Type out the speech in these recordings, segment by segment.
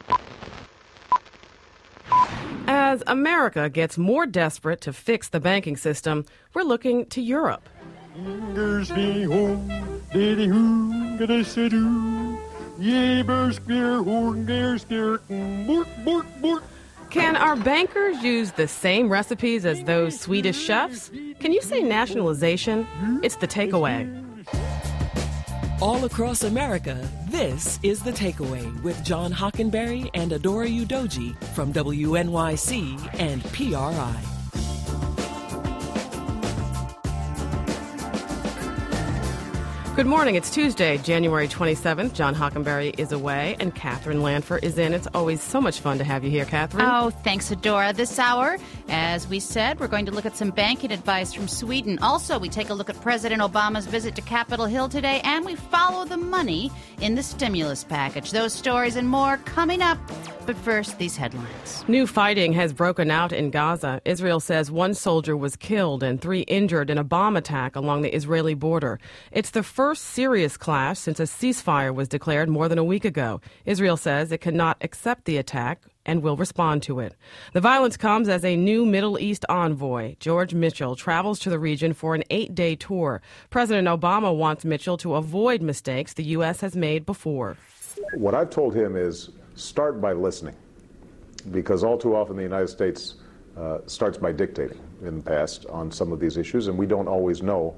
As America gets more desperate to fix the banking system, we're looking to Europe. Can our bankers use the same recipes as those Swedish chefs? Can you say nationalization? It's The Takeaway. All across America, this is The Takeaway with John Hockenberry and Adora Udoji from WNYC and PRI. Good morning. It's Tuesday, January 27th. John Hockenberry is away, and Catherine Lanfer is in. It's always so much fun to have you here, Catherine. Oh, thanks, Adora. This hour, as we said, we're going to look at some banking advice from Sweden. Also, we take a look at President Obama's visit to Capitol Hill today, and we follow the money in the stimulus package. Those stories and more coming up. But first, these headlines. New fighting has broken out in Gaza. Israel says one soldier was killed and 3 injured in a bomb attack along the Israeli border. It's the first serious clash since a ceasefire was declared more than a week ago. Israel says it cannot accept the attack and will respond to it. The violence comes as a new Middle East envoy, George Mitchell, travels to the region for an 8-day tour. President Obama wants Mitchell to avoid mistakes the U.S. has made before. What I've told him is start by listening, because all too often the United States starts by dictating in the past on some of these issues, and we don't always know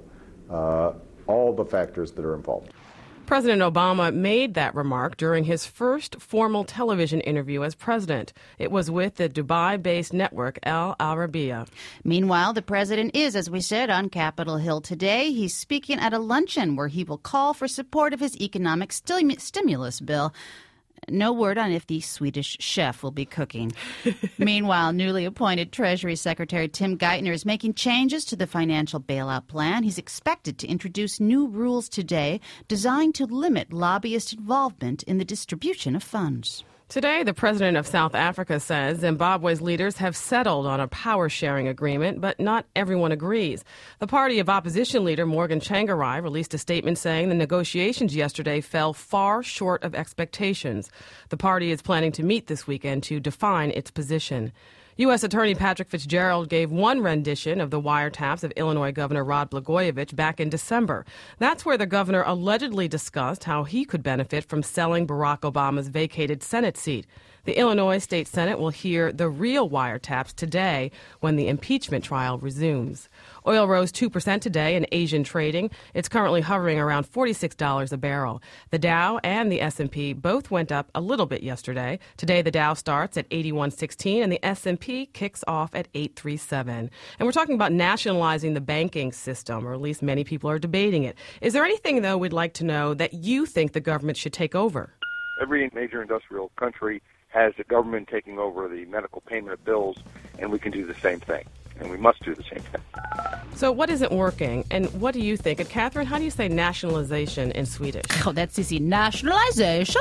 all the factors that are involved. President Obama made that remark during his first formal television interview as president. It was with the Dubai-based network Al Arabiya. Meanwhile, the president is, as we said, on Capitol Hill today. He's speaking at a luncheon where he will call for support of his economic stimulus bill. No word on if the Swedish chef will be cooking. Meanwhile, newly appointed Treasury Secretary Tim Geithner is making changes to the financial bailout plan. He's expected to introduce new rules today designed to limit lobbyist involvement in the distribution of funds. Today, the president of South Africa says Zimbabwe's leaders have settled on a power-sharing agreement, but not everyone agrees. The party of opposition leader Morgan Tsvangirai released a statement saying the negotiations yesterday fell far short of expectations. The party is planning to meet this weekend to define its position. U.S. Attorney Patrick Fitzgerald gave one rendition of the wiretaps of Illinois Governor Rod Blagojevich back in December. That's where the governor allegedly discussed how he could benefit from selling Barack Obama's vacated Senate seat. The Illinois State Senate will hear the real wiretaps today when the impeachment trial resumes. Oil rose 2% today in Asian trading. It's currently hovering around $46 a barrel. The Dow and the S&P both went up a little bit yesterday. Today, the Dow starts at 81.16 and the S&P kicks off at 837. And we're talking about nationalizing the banking system, or at least many people are debating it. Is there anything, though, we'd like to know that you think the government should take over? Every major industrial country has the government taking over the medical payment of bills, and we can do the same thing, and we must do the same thing. So what isn't working, and what do you think? And Catherine, how do you say nationalization in Swedish? Oh, that's easy. Nationalization.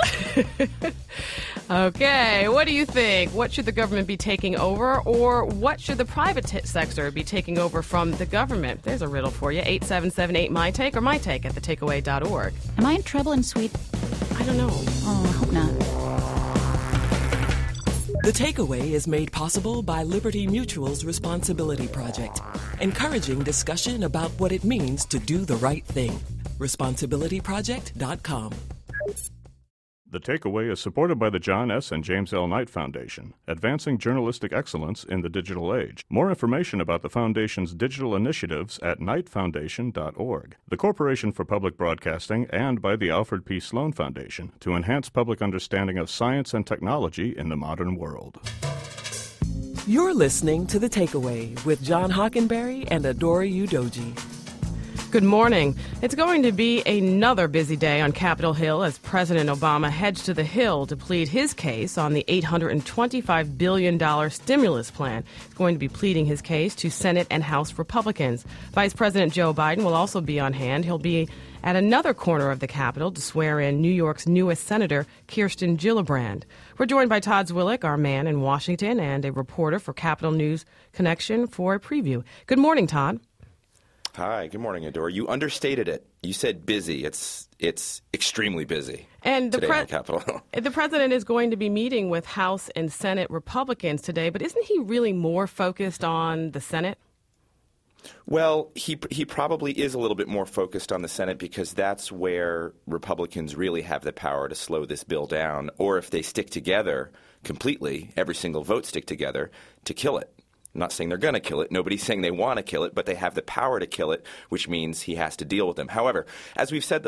Okay, what do you think? What should the government be taking over, or what should the private sector be taking over from the government? There's a riddle for you. 877-8-MY-TAKE or mytake at thetakeaway.org. Am I in trouble in Sweden? I don't know. Oh, I hope not. The Takeaway is made possible by Liberty Mutual's Responsibility Project, encouraging discussion about what it means to do the right thing. ResponsibilityProject.com. The Takeaway is supported by the John S. and James L. Knight Foundation, advancing journalistic excellence in the digital age. More information about the Foundation's digital initiatives at knightfoundation.org. The Corporation for Public Broadcasting, and by the Alfred P. Sloan Foundation to enhance public understanding of science and technology in the modern world. You're listening to The Takeaway with John Hockenberry and Adora Udoji. Good morning. It's going to be another busy day on Capitol Hill as President Obama heads to the Hill to plead his case on the $825 billion stimulus plan. He's going to be pleading his case to Senate and House Republicans. Vice President Joe Biden will also be on hand. He'll be at another corner of the Capitol to swear in New York's newest Senator, Kirsten Gillibrand. We're joined by Todd Zwillich, our man in Washington, and a reporter for Capitol News Connection for a preview. Good morning, Todd. Hi, good morning, Adora. You understated it. You said busy. It's extremely busy and today on Capitol Hill. The president is going to be meeting with House and Senate Republicans today, but isn't he really more focused on the Senate? Well, he probably is a little bit more focused on the Senate because that's where Republicans really have the power to slow this bill down, or if they stick together completely, every single vote stick together, to kill it. I'm not saying they're going to kill it. Nobody's saying they want to kill it, but they have the power to kill it, which means he has to deal with them. However, as we've said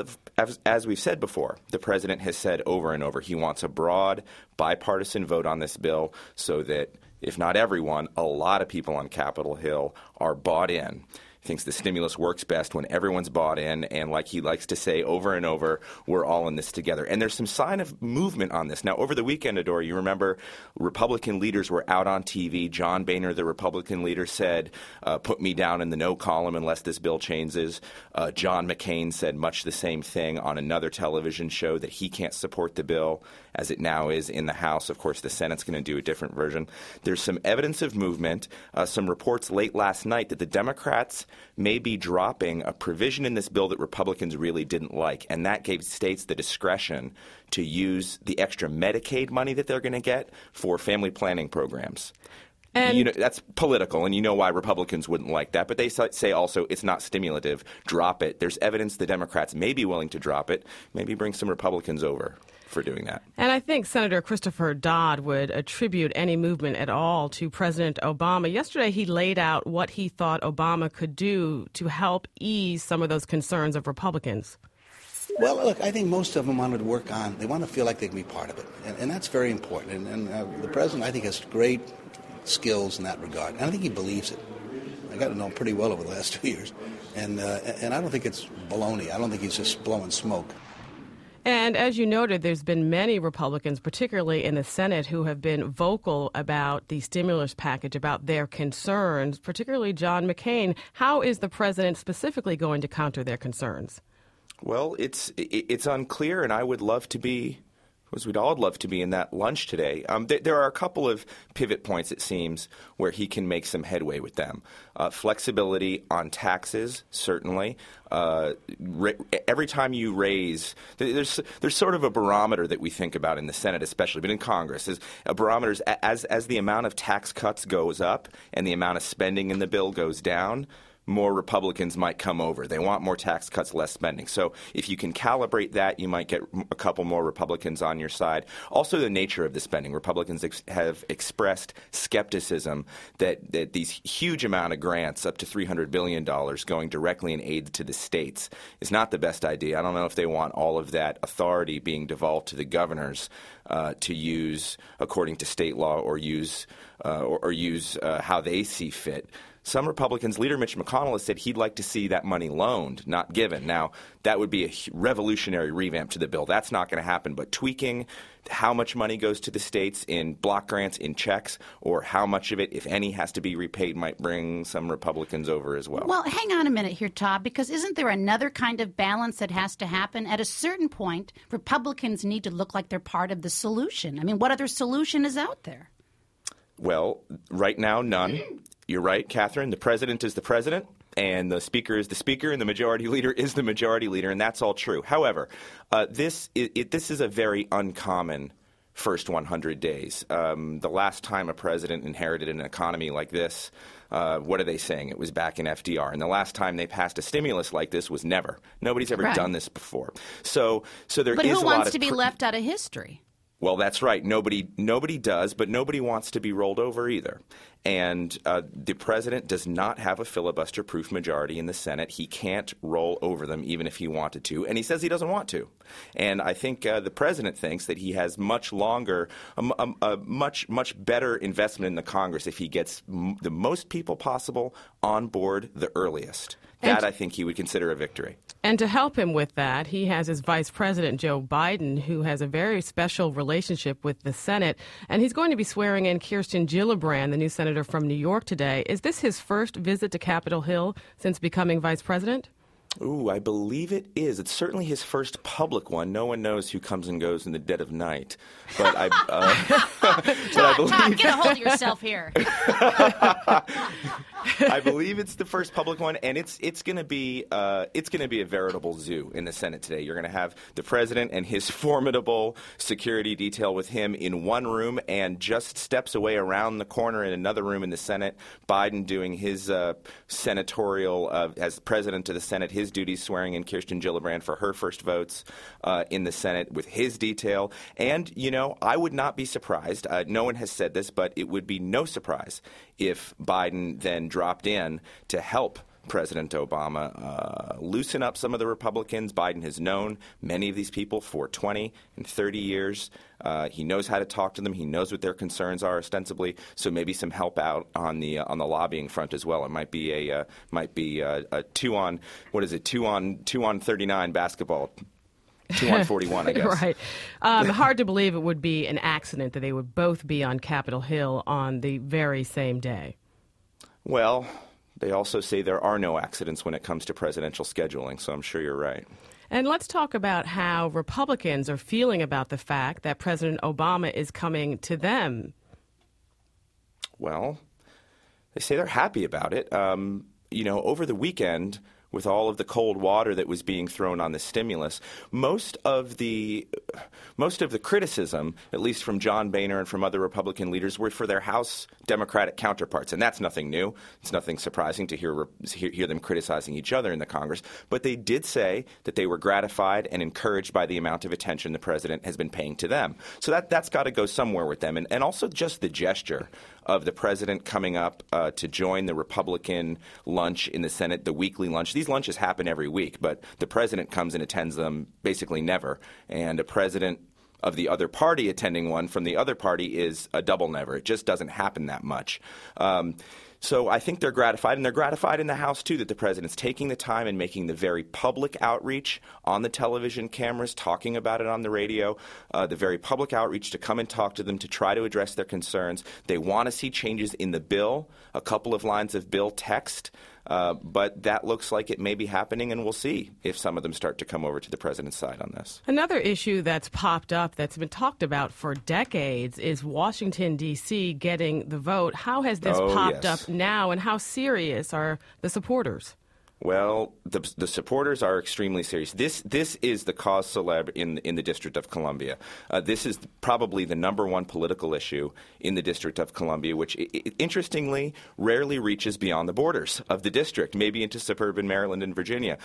before, the president has said over and over he wants a broad, bipartisan vote on this bill so that, if not everyone, a lot of people on Capitol Hill are bought in. He thinks the stimulus works best when everyone's bought in, and like he likes to say over and over, we're all in this together. And there's some sign of movement on this. Now, over the weekend, Adora, you remember Republican leaders were out on TV. John Boehner, the Republican leader, said, put me down in the no column unless this bill changes. John McCain said much the same thing on another television show, that he can't support the bill as it now is in the House. Of course, the Senate's going to do a different version. There's some evidence of movement, some reports late last night that the Democrats may be dropping a provision in this bill that Republicans really didn't like, and that gave states the discretion to use the extra Medicaid money that they're going to get for family planning programs. And that's political, and you know why Republicans wouldn't like that. But they say also it's not stimulative. Drop it. There's evidence the Democrats may be willing to drop it, maybe bring some Republicans over for doing that. And I think Senator Christopher Dodd would attribute any movement at all to President Obama. Yesterday, he laid out what he thought Obama could do to help ease some of those concerns of Republicans. Well, look, I think most of them want to work on, they want to feel like they can be part of it. And that's very important. And the president, I think, has great skills in that regard. And I think he believes it. I got to know him pretty well over the last 2 years. And I don't think it's baloney. I don't think he's just blowing smoke. And as you noted, there's been many Republicans, particularly in the Senate, who have been vocal about the stimulus package, about their concerns, particularly John McCain. How is the president specifically going to counter their concerns? Well, it's unclear, and I would love to be, as we'd all love to be in that lunch today. There are a couple of pivot points, it seems, where he can make some headway with them. Flexibility on taxes, certainly. Every time you raise, there's sort of a barometer that we think about in the Senate, especially, but in Congress, is a barometer as the amount of tax cuts goes up and the amount of spending in the bill goes down, more Republicans might come over. They want more tax cuts, less spending. So if you can calibrate that, you might get a couple more Republicans on your side. Also, the nature of the spending. Republicans have expressed skepticism that these huge amount of grants, up to $300 billion, going directly in aid to the states is not the best idea. I don't know if they want all of that authority being devolved to the governors to use according to state law or use how they see fit. Some Republicans, leader Mitch McConnell, has said he'd like to see that money loaned, not given. Now, that would be a revolutionary revamp to the bill. That's not going to happen. But tweaking how much money goes to the states in block grants, in checks, or how much of it, if any, has to be repaid might bring some Republicans over as well. Well, hang on a minute here, Todd, because isn't there another kind of balance that has to happen? At a certain point, Republicans need to look like they're part of the solution. I mean, what other solution is out there? Well, right now, none. You're right, Catherine. The president is the president, and the speaker is the speaker, and the majority leader is the majority leader, and that's all true. However, this is a very uncommon first 100 days. The last time a president inherited an economy like this, what are they saying? It was back in FDR. And the last time they passed a stimulus like this was never. Nobody's ever done this before. So there is a lot of... But who wants to be left out of history? Well, that's right. Nobody does, but nobody wants to be rolled over either. And the president does not have a filibuster-proof majority in the Senate. He can't roll over them even if he wanted to, and he says he doesn't want to. And I think the president thinks that he has much longer, a much better investment in the Congress if he gets the most people possible on board the earliest. That, I think, he would consider a victory. And to help him with that, he has his vice president, Joe Biden, who has a very special relationship with the Senate. And he's going to be swearing in Kirsten Gillibrand, the new senator from New York, today. Is this his first visit to Capitol Hill since becoming vice president? Ooh, I believe it is. It's certainly his first public one. No one knows who comes and goes in the dead of night. But Todd, get a hold of yourself here. I believe it's the first public one, and it's going to be a veritable zoo in the Senate today. You're going to have the president and his formidable security detail with him in one room, and just steps away around the corner in another room in the Senate, Biden doing his senatorial as president of the Senate, his duties, swearing in Kirsten Gillibrand for her first votes in the Senate with his detail. And I would not be surprised. No one has said this, but it would be no surprise if Biden then dropped in to help President Obama loosen up some of the Republicans. Biden has known many of these people for 20 and 30 years. He knows how to talk to them. He knows what their concerns are, ostensibly. So maybe some help out on the lobbying front as well. It might be a 2-on 39 basketball. 2-on-41, I guess. Right. Hard to believe it would be an accident that they would both be on Capitol Hill on the very same day. Well, they also say there are no accidents when it comes to presidential scheduling, so I'm sure you're right. And let's talk about how Republicans are feeling about the fact that President Obama is coming to them. Well, they say they're happy about it. Over the weekend, with all of the cold water that was being thrown on the stimulus, most of the criticism, at least from John Boehner and from other Republican leaders, were for their House Democratic counterparts, and that's nothing new. It's nothing surprising to hear them criticizing each other in the Congress. But they did say that they were gratified and encouraged by the amount of attention the president has been paying to them. So that's got to go somewhere with them, and also just the gesture of the president coming up to join the Republican lunch in the Senate, the weekly lunch. These lunches happen every week, but the president comes and attends them basically never. And a president of the other party attending one from the other party is a double never. It just doesn't happen that much. So I think they're gratified, and they're gratified in the House, too, that the president's taking the time and making the very public outreach on the television cameras, talking about it on the radio, the very public outreach to come and talk to them, to try to address their concerns. They want to see changes in the bill, a couple of lines of bill text. But that looks like it may be happening, and we'll see if some of them start to come over to the president's side on this. Another issue that's popped up that's been talked about for decades is Washington, D.C. getting the vote. How has this popped up now, and how serious are the supporters? Well, the supporters are extremely serious. This is the cause célèbre in the District of Columbia. This is probably the number one political issue in the District of Columbia, which interestingly rarely reaches beyond the borders of the district, maybe into suburban Maryland and Virginia.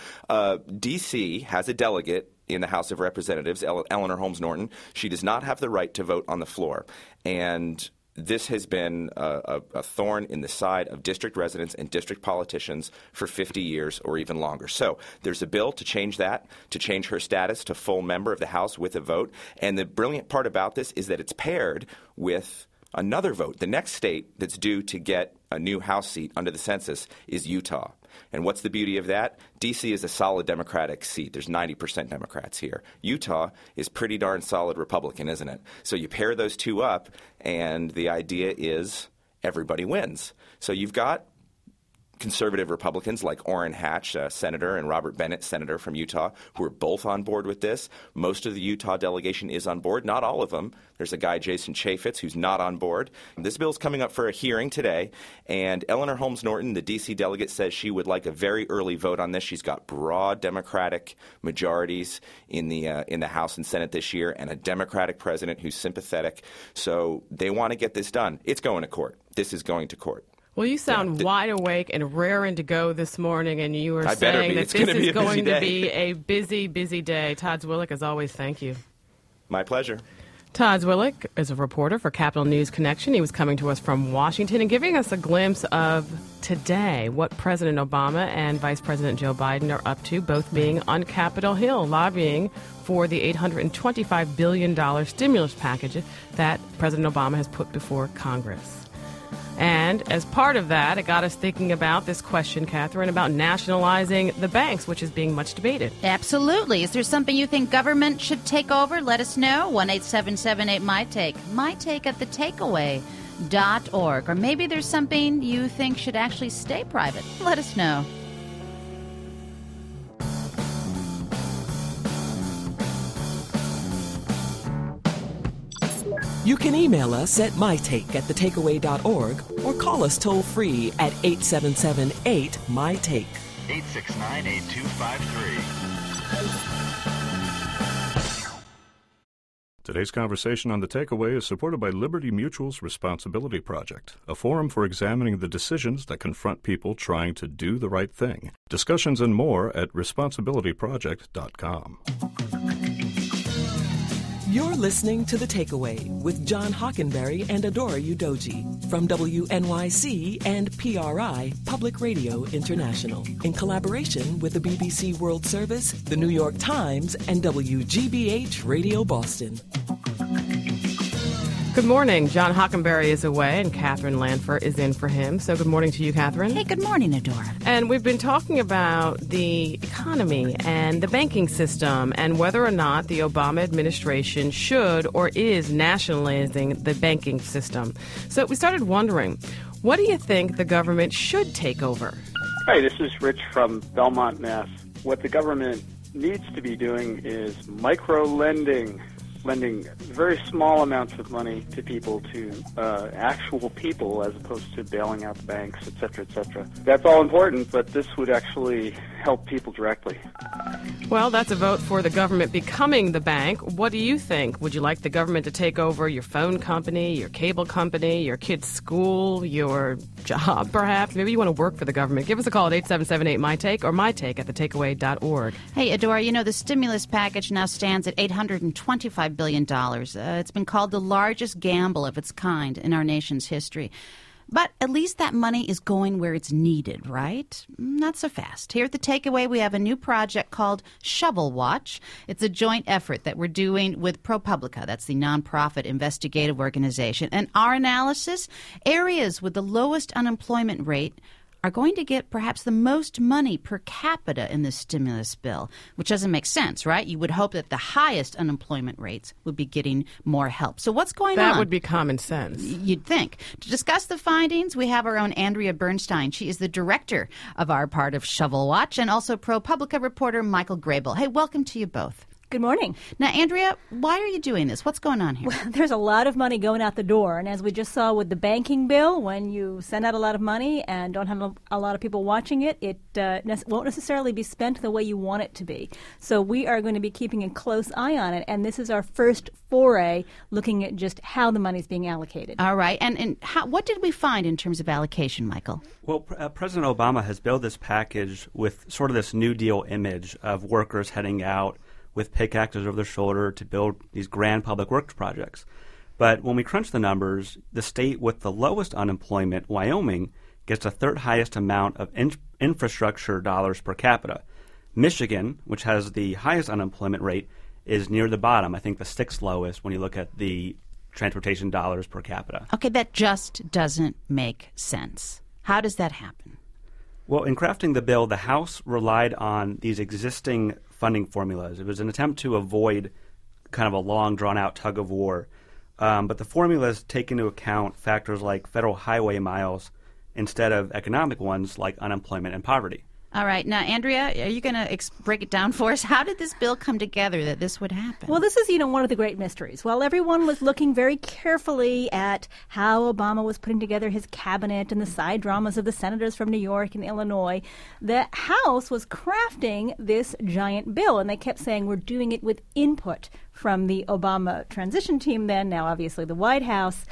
D.C. has a delegate in the House of Representatives, Eleanor Holmes Norton. She does not have the right to vote on the floor, and this has been a thorn in the side of district residents and district politicians for 50 years or even longer. So there's a bill to change that, to change her status to full member of the House with a vote. And the brilliant part about this is that it's paired with another vote. The next state that's due to get a new House seat under the census is Utah. And what's the beauty of that? D.C. is a solid Democratic seat. There's 90% Democrats here. Utah is pretty darn solid Republican, isn't it? So you pair those two up, and the idea is everybody wins. So you've got conservative Republicans like Orrin Hatch, senator, and Robert Bennett, senator from Utah, who are both on board with this. Most of the Utah delegation is on board. Not all of them. There's a guy, Jason Chaffetz, who's not on board. This bill is coming up for a hearing today, and Eleanor Holmes Norton, the D.C. delegate, says she would like a very early vote on this. She's got broad Democratic majorities in the House and Senate this year, and a Democratic president who's sympathetic. So they want to get this done. It's going to court. This is going to court. Well, you sound wide awake and raring to go this morning, and you were saying that this is going to be a busy, busy day. Todd Zwillich, as always, thank you. My pleasure. Todd Zwillich is a reporter for Capitol News Connection. He was coming to us from Washington and giving us a glimpse of today, what President Obama and Vice President Joe Biden are up to, both being on Capitol Hill, lobbying for the $825 billion stimulus package that President Obama has put before Congress. And as part of that, it got us thinking about this question, Catherine, about nationalizing the banks, which is being much debated. Absolutely. Is there something you think government should take over? Let us know. 1-877-8-MY-TAKE. My Take at thetakeaway.org. Or maybe there's something you think should actually stay private. Let us know. You can email us at mytake@thetakeaway.org or call us toll-free at 877-8-MyTake. 869-8253. Today's conversation on The Takeaway is supported by Liberty Mutual's Responsibility Project, a forum for examining the decisions that confront people trying to do the right thing. Discussions and more at responsibilityproject.com. You're listening to The Takeaway with John Hockenberry and Adora Udoji from WNYC and PRI, Public Radio International, in collaboration with the BBC World Service, the New York Times, and WGBH Radio Boston. Good morning. John Hockenberry is away, and Catherine Lanfer is in for him. So good morning to you, Catherine. Hey, good morning, Adora. And we've been talking about the economy and the banking system and whether or not the Obama administration should or is nationalizing the banking system. So we started wondering, what do you think the government should take over? Hi, this is Rich from Belmont, Mass. What the government needs to be doing is micro-lending. Lending very small amounts of money to people, to actual people, as opposed to bailing out the banks, et cetera, et cetera. That's all important, but this would actually help people directly. Well, that's a vote for the government becoming the bank. What do you think? Would you like the government to take over your phone company, your cable company, your kid's school, your job, perhaps? Maybe you want to work for the government. Give us a call at 877-8-MyTake or mytake@thetakeaway.org. Hey, Adora, you know, the stimulus package now stands at $825 billion. It's been called the largest gamble of its kind in our nation's history. But at least that money is going where it's needed, right? Not so fast. Here at The Takeaway, we have a new project called Shovel Watch. It's a joint effort that we're doing with ProPublica. That's the nonprofit investigative organization. And our analysis, areas with the lowest unemployment rate are going to get perhaps the most money per capita in this stimulus bill, which doesn't make sense, right? You would hope that the highest unemployment rates would be getting more help. So what's going on? That would be common sense. You'd think. To discuss the findings, we have our own Andrea Bernstein. She is the director of our part of Shovel Watch, and also ProPublica reporter Michael Grable. Hey, welcome to you both. Good morning. Now, Andrea, why are you doing this? What's going on here? Well, there's a lot of money going out the door. And as we just saw with the banking bill, when you send out a lot of money and don't have a lot of people watching it, it won't necessarily be spent the way you want it to be. So we are going to be keeping a close eye on it. And this is our first foray looking at just how the money is being allocated. All right. And what did we find in terms of allocation, Michael? Well, President Obama has built this package with sort of this New Deal image of workers heading out with pickaxes over their shoulder to build these grand public works projects. But when we crunch the numbers, the state with the lowest unemployment, Wyoming, gets the third highest amount of infrastructure dollars per capita. Michigan, which has the highest unemployment rate, is near the bottom. I think the sixth lowest when you look at the transportation dollars per capita. Okay, that just doesn't make sense. How does that happen? Well, in crafting the bill, the House relied on these existing funding formulas. It was an attempt to avoid kind of a long, drawn-out tug-of-war. But the formulas take into account factors like federal highway miles instead of economic ones like unemployment and poverty. All right. Now, Andrea, are you going to break it down for us? How did this bill come together that this would happen? Well, this is, one of the great mysteries. While everyone was looking very carefully at how Obama was putting together his cabinet and the side dramas of the senators from New York and Illinois, the House was crafting this giant bill, and they kept saying, we're doing it with input from the Obama transition team then, now obviously the White House.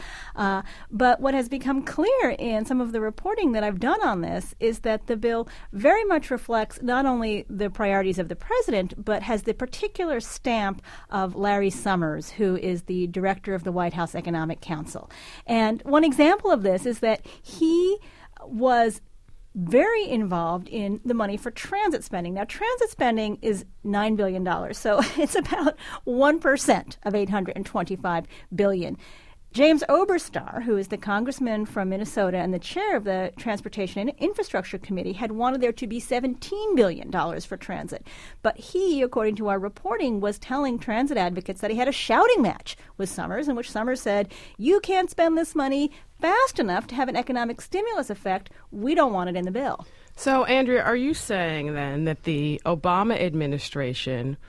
But what has become clear in some of the reporting that I've done on this is that the bill very much reflects not only the priorities of the president, but has the particular stamp of Larry Summers, who is the director of the White House Economic Council. And one example of this is that he was very involved in the money for transit spending. Now, transit spending is $9 billion, so it's about 1% of $825 billion. James Oberstar, who is the congressman from Minnesota and the chair of the Transportation and Infrastructure Committee, had wanted there to be $17 billion for transit. But he, according to our reporting, was telling transit advocates that he had a shouting match with Summers, in which Summers said, you can't spend this money fast enough to have an economic stimulus effect. We don't want it in the bill. So, Andrea, are you saying then that the Obama administration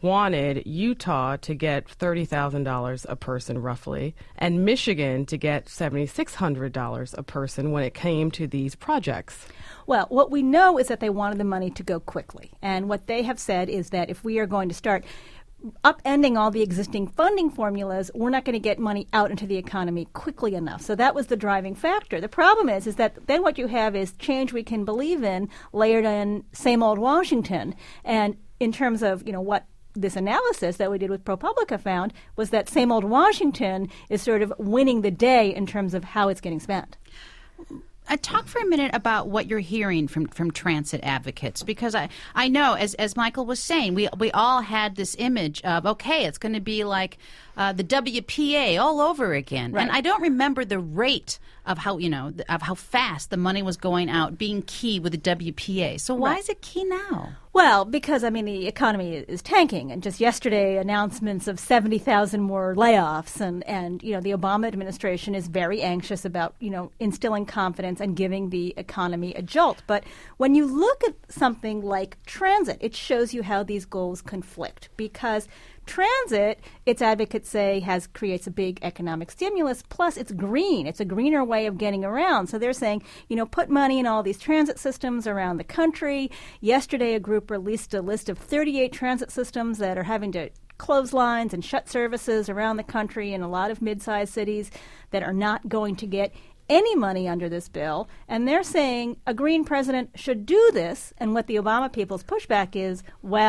wanted Utah to get $30,000 a person roughly, and Michigan to get $7,600 a person when it came to these projects. Well, what we know is that they wanted the money to go quickly. And what they have said is that if we are going to start upending all the existing funding formulas, we're not going to get money out into the economy quickly enough. So that was the driving factor. The problem is that then what you have is change we can believe in layered in same old Washington. And in terms of, what this analysis that we did with ProPublica found was that same old Washington is sort of winning the day in terms of how it's getting spent. Talk for a minute about what you're hearing from transit advocates, because I know, as Michael was saying, we all had this image of, okay, it's going to be like the WPA all over again. Right. And I don't remember the rate of how fast the money was going out being key with the WPA. So why is it key now? Well, because, the economy is tanking. And just yesterday, announcements of 70,000 more layoffs. And the Obama administration is very anxious about, instilling confidence and giving the economy a jolt. But when you look at something like transit, it shows you how these goals conflict. Because transit, its advocates say, creates a big economic stimulus, plus it's green. It's a greener way of getting around. So they're saying, put money in all these transit systems around the country. Yesterday, a group released a list of 38 transit systems that are having to close lines and shut services around the country in a lot of mid-sized cities that are not going to get any money under this bill. And they're saying a green president should do this. And what the Obama people's pushback is,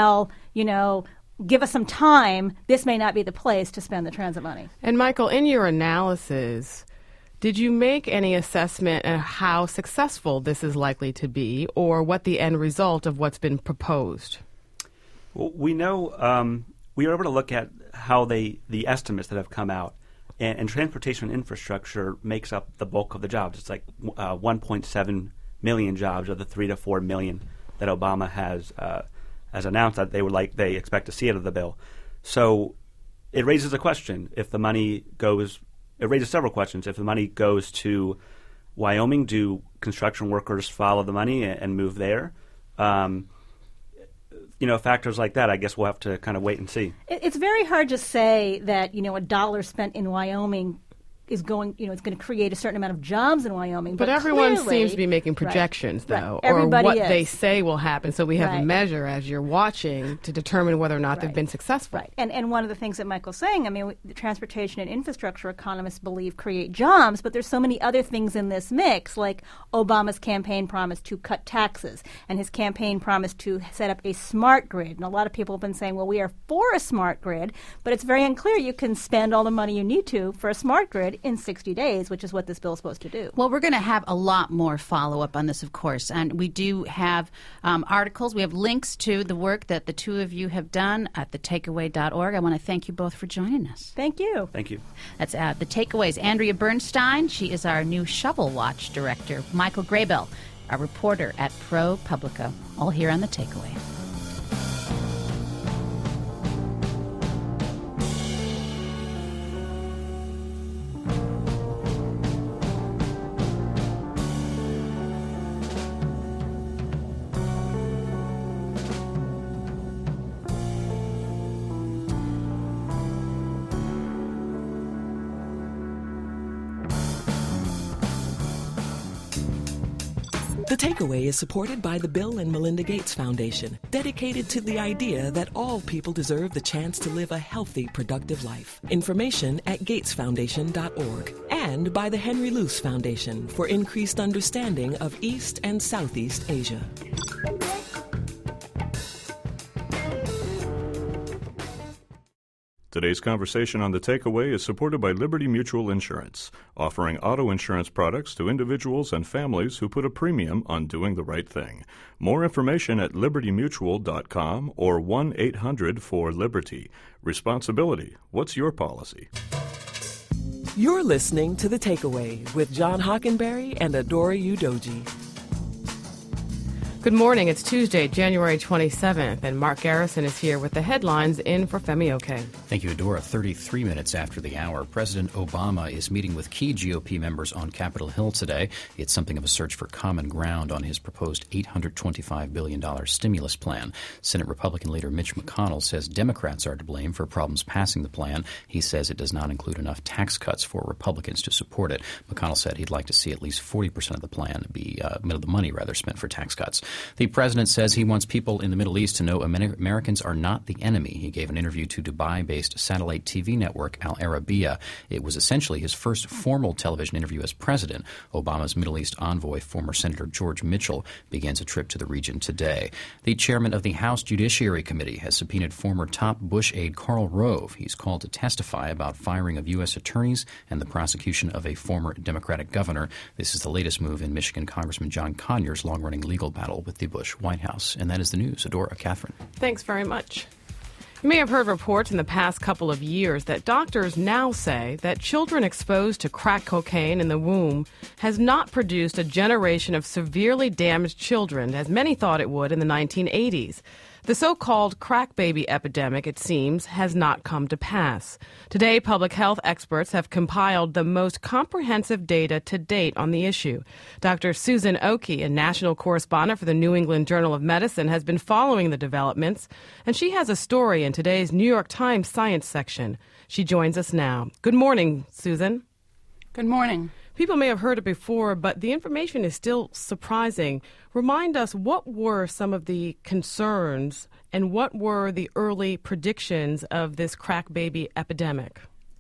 give us some time. This may not be the place to spend the transit money. And Michael, in your analysis, did you make any assessment of how successful this is likely to be, or what the end result of what's been proposed? Well, we know we were able to look at how the estimates that have come out, and transportation infrastructure makes up the bulk of the jobs. It's like 1.7 million jobs of the 3 to 4 million that Obama has announced that they expect to see out of the bill. So it raises a question. If the money goes, it raises several questions. If the money goes to Wyoming, do construction workers follow the money and move there? Factors like that, I guess we'll have to kind of wait and see. It's very hard to say that, a dollar spent in Wyoming is going, it's going to create a certain amount of jobs in Wyoming. But everyone seems to be making projections, though, or what they say will happen. So we have a measure as you're watching to determine whether or not they've been successful. Right. And one of the things that Michael's saying, the transportation and infrastructure economists believe create jobs, but there's so many other things in this mix, like Obama's campaign promise to cut taxes and his campaign promise to set up a smart grid. And a lot of people have been saying, well, we are for a smart grid, but it's very unclear you can spend all the money you need to for a smart grid in 60 days, which is what this bill is supposed to do. Well, we're going to have a lot more follow-up on this, of course, and we do have articles. We have links to the work that the two of you have done at thetakeaway.org. I want to thank you both for joining us. Thank you. Thank you. That's The Takeaways. Andrea Bernstein, she is our new Shovel Watch director. Michael Graybill, our reporter at ProPublica, all here on The Takeaway. The Takeaway is supported by the Bill and Melinda Gates Foundation, dedicated to the idea that all people deserve the chance to live a healthy, productive life. Information at gatesfoundation.org. And by the Henry Luce Foundation for increased understanding of East and Southeast Asia. Today's conversation on The Takeaway is supported by Liberty Mutual Insurance, offering auto insurance products to individuals and families who put a premium on doing the right thing. More information at libertymutual.com or 1-800-4LIBERTY. Responsibility. What's your policy? You're listening to The Takeaway with John Hockenberry and Adora Udoji. Good morning. It's Tuesday, January 27th, and Mark Garrison is here with the headlines in for Femi Oke. Thank you, Adora. 33 minutes after the hour, President Obama is meeting with key GOP members on Capitol Hill today. It's something of a search for common ground on his proposed $825 billion stimulus plan. Senate Republican leader Mitch McConnell says Democrats are to blame for problems passing the plan. He says it does not include enough tax cuts for Republicans to support it. McConnell said he'd like to see at least 40% of the plan be the money spent for tax cuts. The president says he wants people in the Middle East to know Americans are not the enemy. He gave an interview to Dubai-based satellite TV network Al Arabiya. It was essentially his first formal television interview as president. Obama's Middle East envoy, former Senator George Mitchell, begins a trip to the region today. The chairman of the House Judiciary Committee has subpoenaed former top Bush aide Karl Rove. He's called to testify about firing of U.S. attorneys and the prosecution of a former Democratic governor. This is the latest move in Michigan Congressman John Conyers' long-running legal battle with the Bush White House. And that is the news. Adora, Catherine. Thanks very much. You may have heard reports in the past couple of years that doctors now say that children exposed to crack cocaine in the womb has not produced a generation of severely damaged children, as many thought it would in the 1980s. The so-called crack baby epidemic, it seems, has not come to pass. Today, public health experts have compiled the most comprehensive data to date on the issue. Dr. Susan Oki, a national correspondent for the New England Journal of Medicine, has been following the developments, and she has a story in today's New York Times Science section. She joins us now. Good morning, Susan. Good morning. People may have heard it before, but the information is still surprising. Remind us, what were some of the concerns and what were the early predictions of this crack baby epidemic?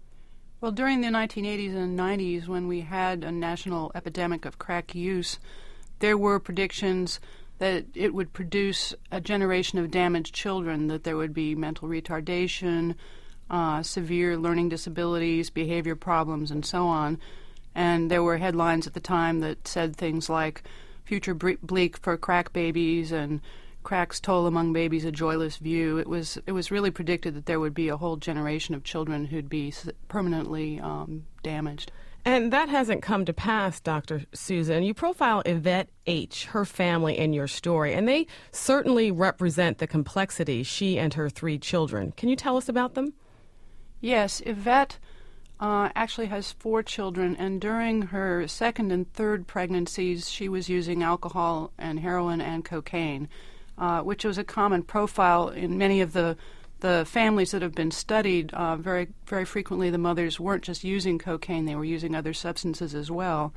Well, during the 1980s and 90s, when we had a national epidemic of crack use, there were predictions that it would produce a generation of damaged children, that there would be mental retardation, severe learning disabilities, behavior problems, and so on. And there were headlines at the time that said things like, future bleak for crack babies and crack's toll among babies, a joyless view. It was really predicted that there would be a whole generation of children who'd be permanently damaged. And that hasn't come to pass, Dr. Susan. You profile Yvette H., her family, in your story, and they certainly represent the complexity, she and her 3 children. Can you tell us about them? Yes, Yvette actually has 4 children, and during her second and third pregnancies, she was using alcohol and heroin and cocaine, which was a common profile in many of the families that have been studied. Very, very frequently, the mothers weren't just using cocaine, they were using other substances as well.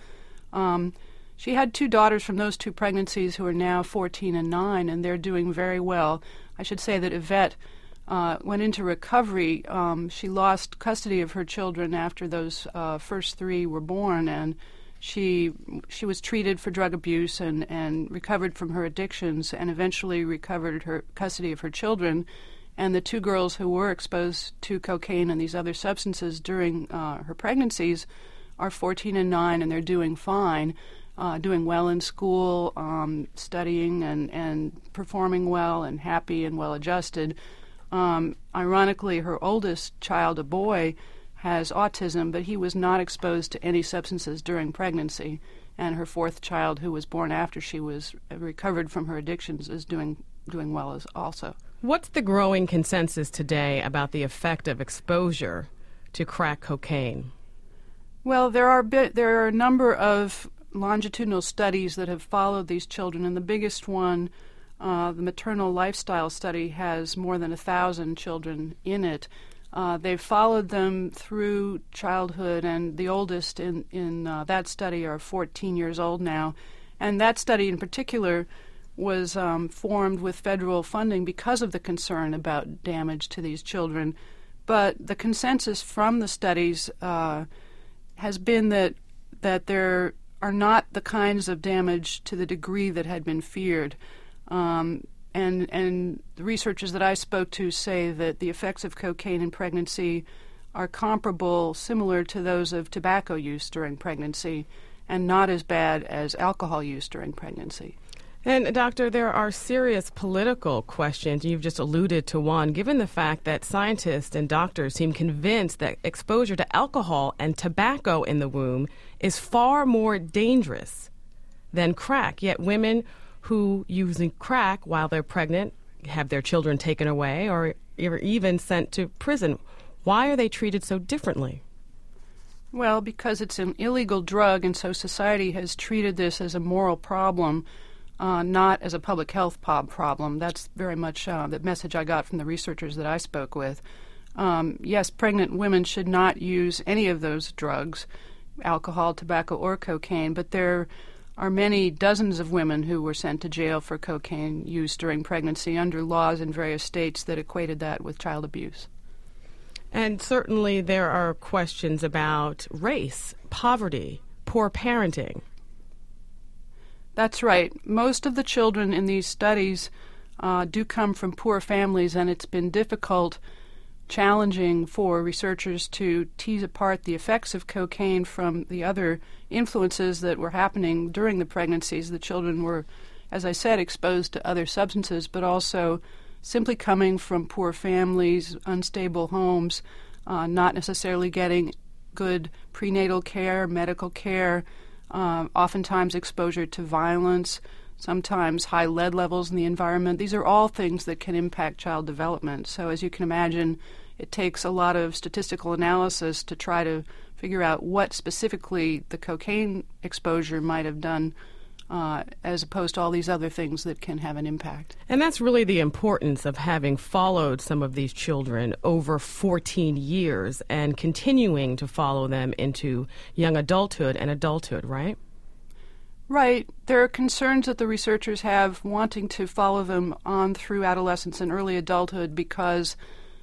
She had 2 daughters from those 2 pregnancies who are now 14 and 9, and they're doing very well. I should say that Yvette went into recovery. She lost custody of her children after those first 3 were born, and she was treated for drug abuse and recovered from her addictions, and eventually recovered her custody of her children. And the 2 girls who were exposed to cocaine and these other substances during her pregnancies are 14 and 9, and they're doing fine, doing well in school, studying and performing well and happy and well-adjusted. Ironically, her oldest child, a boy, has autism, but he was not exposed to any substances during pregnancy. And her 4th child, who was born after she was recovered from her addictions, is doing well as also. What's the growing consensus today about the effect of exposure to crack cocaine? Well, there are a number of longitudinal studies that have followed these children, and the biggest one, the maternal lifestyle study, has more than 1,000 children in it. They've followed them through childhood, and the oldest in that study are 14 years old now. And that study in particular was formed with federal funding because of the concern about damage to these children. But the consensus from the studies has been that there are not the kinds of damage to the degree that had been feared. And the researchers that I spoke to say that the effects of cocaine in pregnancy are comparable, similar to those of tobacco use during pregnancy, and not as bad as alcohol use during pregnancy. And, Doctor, there are serious political questions. You've just alluded to one, given the fact that scientists and doctors seem convinced that exposure to alcohol and tobacco in the womb is far more dangerous than crack, yet women who using crack while they're pregnant have their children taken away or even sent to prison. Why are they treated so differently? Well, because it's an illegal drug, and so society has treated this as a moral problem, not as a public health problem. That's very much the message I got from the researchers that I spoke with. Yes, pregnant women should not use any of those drugs, alcohol, tobacco, or cocaine, but there are many dozens of women who were sent to jail for cocaine use during pregnancy under laws in various states that equated that with child abuse. And certainly there are questions about race, poverty, poor parenting. That's right. Most of the children in these studies do come from poor families, and it's been difficult, challenging for researchers to tease apart the effects of cocaine from the other influences that were happening during the pregnancies. The children were, as I said, exposed to other substances, but also simply coming from poor families, unstable homes, not necessarily getting good prenatal care, medical care, oftentimes exposure to violence, sometimes high lead levels in the environment. These are all things that can impact child development. So as you can imagine, it takes a lot of statistical analysis to try to figure out what specifically the cocaine exposure might have done as opposed to all these other things that can have an impact. And that's really the importance of having followed some of these children over 14 years and continuing to follow them into young adulthood and adulthood, right? Right. There are concerns that the researchers have wanting to follow them on through adolescence and early adulthood because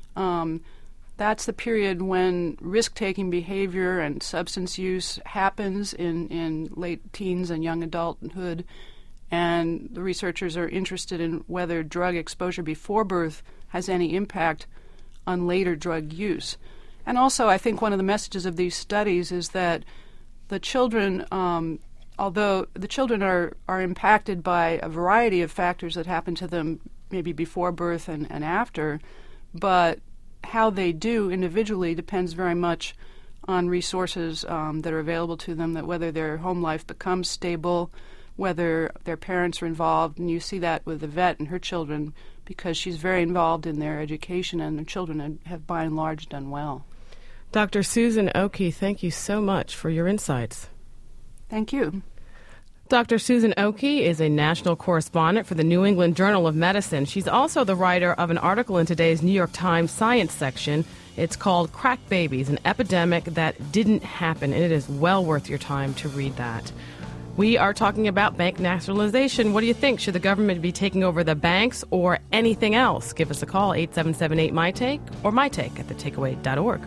that's the period when risk-taking behavior and substance use happens in late teens and young adulthood, and the researchers are interested in whether drug exposure before birth has any impact on later drug use. And also, I think one of the messages of these studies is that the children, although the children are impacted by a variety of factors that happen to them maybe before birth and after, but how they do individually depends very much on resources that are available to them, that whether their home life becomes stable, whether their parents are involved, and you see that with Yvette and her children because she's very involved in their education and the children have by and large done well. Dr. Susan Oki, thank you so much for your insights. Thank you. Dr. Susan Oki is a national correspondent for the New England Journal of Medicine. She's also the writer of an article in today's New York Times Science section. It's called Crack Babies, an Epidemic That Didn't Happen, and it is well worth your time to read that. We are talking about bank nationalization. What do you think? Should the government be taking over the banks or anything else? Give us a call, 877-8-MY-TAKE or mytake at thetakeaway.org.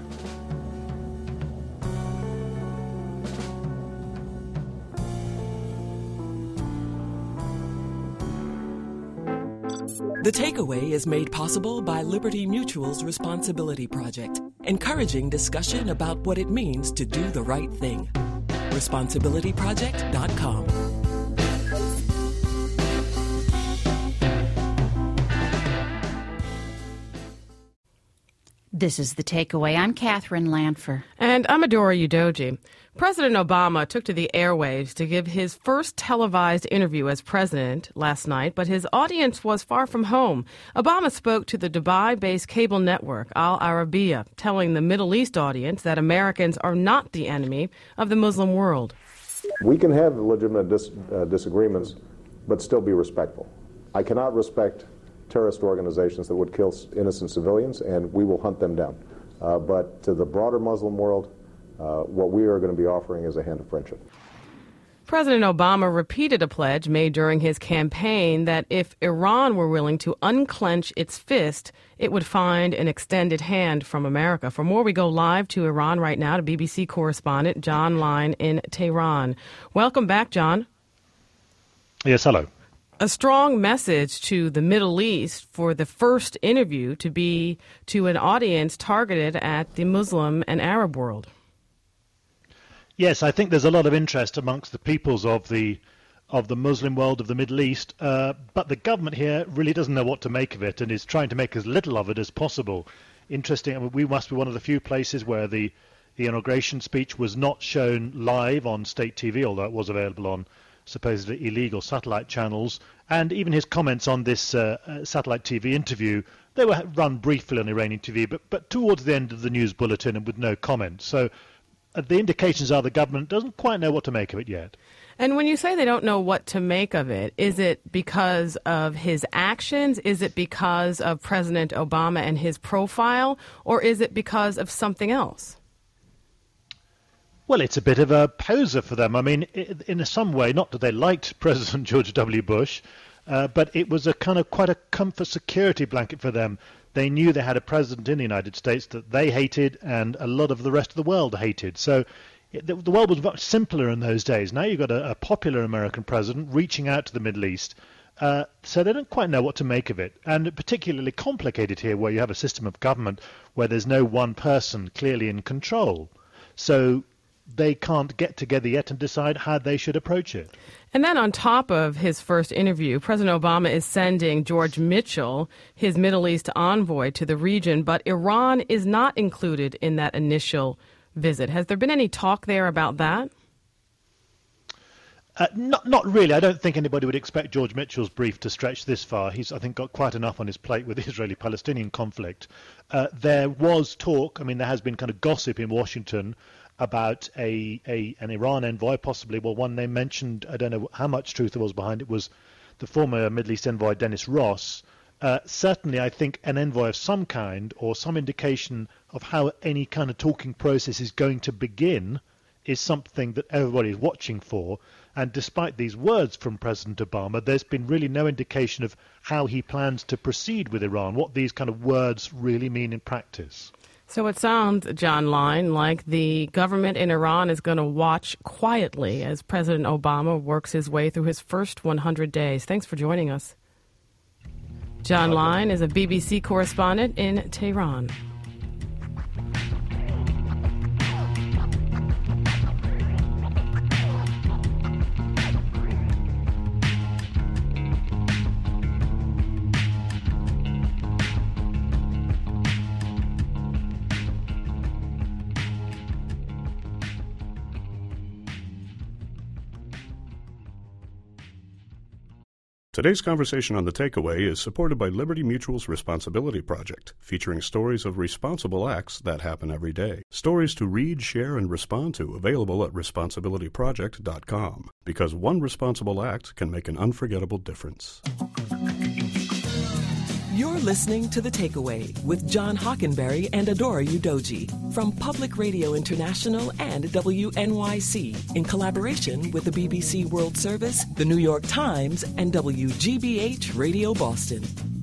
The Takeaway is made possible by Liberty Mutual's Responsibility Project, encouraging discussion about what it means to do the right thing. ResponsibilityProject.com. This is The Takeaway. I'm Catherine Lanfer. And I'm Adora Udoji. President Obama took to the airwaves to give his first televised interview as president last night, but his audience was far from home. Obama spoke to the Dubai-based cable network Al Arabiya, telling the Middle East audience that Americans are not the enemy of the Muslim world. We can have legitimate disagreements, but still be respectful. I cannot respect terrorist organizations that would kill innocent civilians, and we will hunt them down. But to the broader Muslim world, what we are going to be offering is a hand of friendship. President Obama repeated a pledge made during his campaign that if Iran were willing to unclench its fist, it would find an extended hand from America. For more, we go live to Iran right now to BBC correspondent John Line in Tehran. Welcome back, John. Yes, hello. A strong message to the Middle East for the first interview to be to an audience targeted at the Muslim and Arab world. Yes, I think there's a lot of interest amongst the peoples of the Muslim world, of the Middle East, but the government here really doesn't know what to make of it and is trying to make as little of it as possible. Interesting, I mean, we must be one of the few places where the inauguration speech was not shown live on state TV, although it was available on supposedly illegal satellite channels, and even his comments on this satellite TV interview, they were run briefly on Iranian TV, but towards the end of the news bulletin and with no comment. So the indications are the government doesn't quite know what to make of it yet. And when you say they don't know what to make of it, is it because of his actions? Is it because of President Obama and his profile? Or is it because of something else? Well, it's a bit of a poser for them. I mean, in some way, not that they liked President George W. Bush, but it was a kind of quite a comfort security blanket for them. They knew they had a president in the United States that they hated and a lot of the rest of the world hated. So the world was much simpler in those days. Now you've got a popular American president reaching out to the Middle East. So they don't quite know what to make of it. And particularly complicated here where you have a system of government where there's no one person clearly in control. So they can't get together yet and decide how they should approach it. And then on top of his first interview, President Obama is sending George Mitchell, his Middle East envoy, to the region, but Iran is not included in that initial visit. Has there been any talk there about that? Not really. I don't think anybody would expect George Mitchell's brief to stretch this far. He's, I think, got quite enough on his plate with the Israeli-Palestinian conflict. There was talk, I mean, there has been kind of gossip in Washington about an Iran envoy, possibly, well, one they mentioned, I don't know how much truth there was behind it, was the former Middle East envoy Dennis Ross. Certainly, I think an envoy of some kind or some indication of how any kind of talking process is going to begin is something that everybody is watching for. And despite these words from President Obama, there's been really no indication of how he plans to proceed with Iran, what these kind of words really mean in practice. So it sounds, John Line, like the government in Iran is going to watch quietly as President Obama works his way through his first 100 days. Thanks for joining us. John Line is a BBC correspondent in Tehran. Today's conversation on The Takeaway is supported by Liberty Mutual's Responsibility Project, featuring stories of responsible acts that happen every day. Stories to read, share, and respond to, available at responsibilityproject.com. Because one responsible act can make an unforgettable difference. You're listening to The Takeaway with John Hockenberry and Adora Udoji from Public Radio International and WNYC in collaboration with the BBC World Service, the New York Times, and WGBH Radio Boston.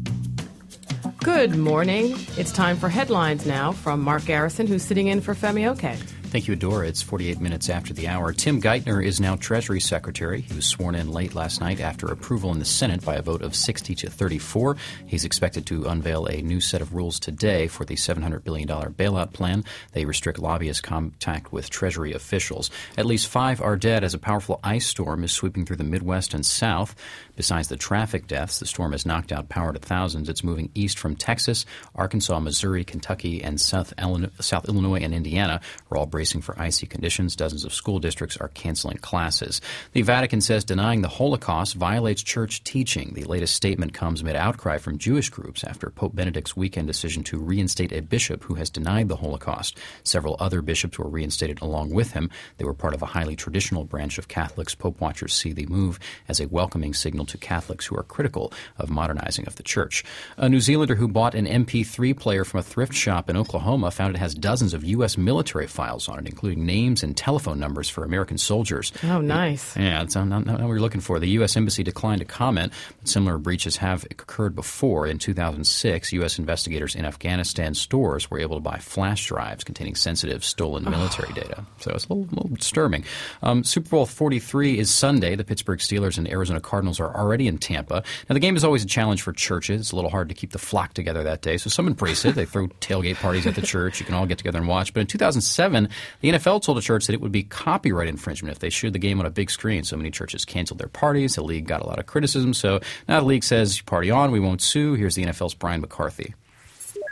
Good morning. It's time for headlines now from Mark Garrison, who's sitting in for Femi Oke. Thank you, Adora. It's 48 minutes after the hour. Tim Geithner is now Treasury Secretary. He was sworn in late last night after approval in the Senate by a vote of 60-34. He's expected to unveil a new set of rules today for the $700 billion bailout plan. They restrict lobbyist contact with Treasury officials. At least 5 are dead as a powerful ice storm is sweeping through the Midwest and South. Besides the traffic deaths, the storm has knocked out power to thousands. It's moving east from Texas. Arkansas, Missouri, Kentucky, and South Illinois and Indiana are all bracing for icy conditions. Dozens of school districts are canceling classes. The Vatican says denying the Holocaust violates church teaching. The latest statement comes amid outcry from Jewish groups after Pope Benedict's weekend decision to reinstate a bishop who has denied the Holocaust. Several other bishops were reinstated along with him. They were part of a highly traditional branch of Catholics. Pope watchers see the move as a welcoming signal to Catholics who are critical of modernizing of the church. A New Zealander who bought an MP3 player from a thrift shop in Oklahoma found it has dozens of U.S. military files on it, including names and telephone numbers for American soldiers. Oh, nice. Yeah, that's not what we're looking for. The U.S. Embassy declined to comment, but similar breaches have occurred before. In 2006, U.S. investigators in Afghanistan stores were able to buy flash drives containing sensitive stolen military data. So it's a little disturbing. Super Bowl 43 is Sunday. The Pittsburgh Steelers and Arizona Cardinals are already in Tampa. Now, the game is always a challenge for churches. It's a little hard to keep the flock together that day, so some embrace it. They throw tailgate parties at the church. You can all get together and watch. But in 2007, the NFL told a church that it would be copyright infringement if they showed the game on a big screen. So many churches canceled their parties. The league got a lot of criticism. So now the league says, party on, we won't sue. Here's the NFL's Brian McCarthy.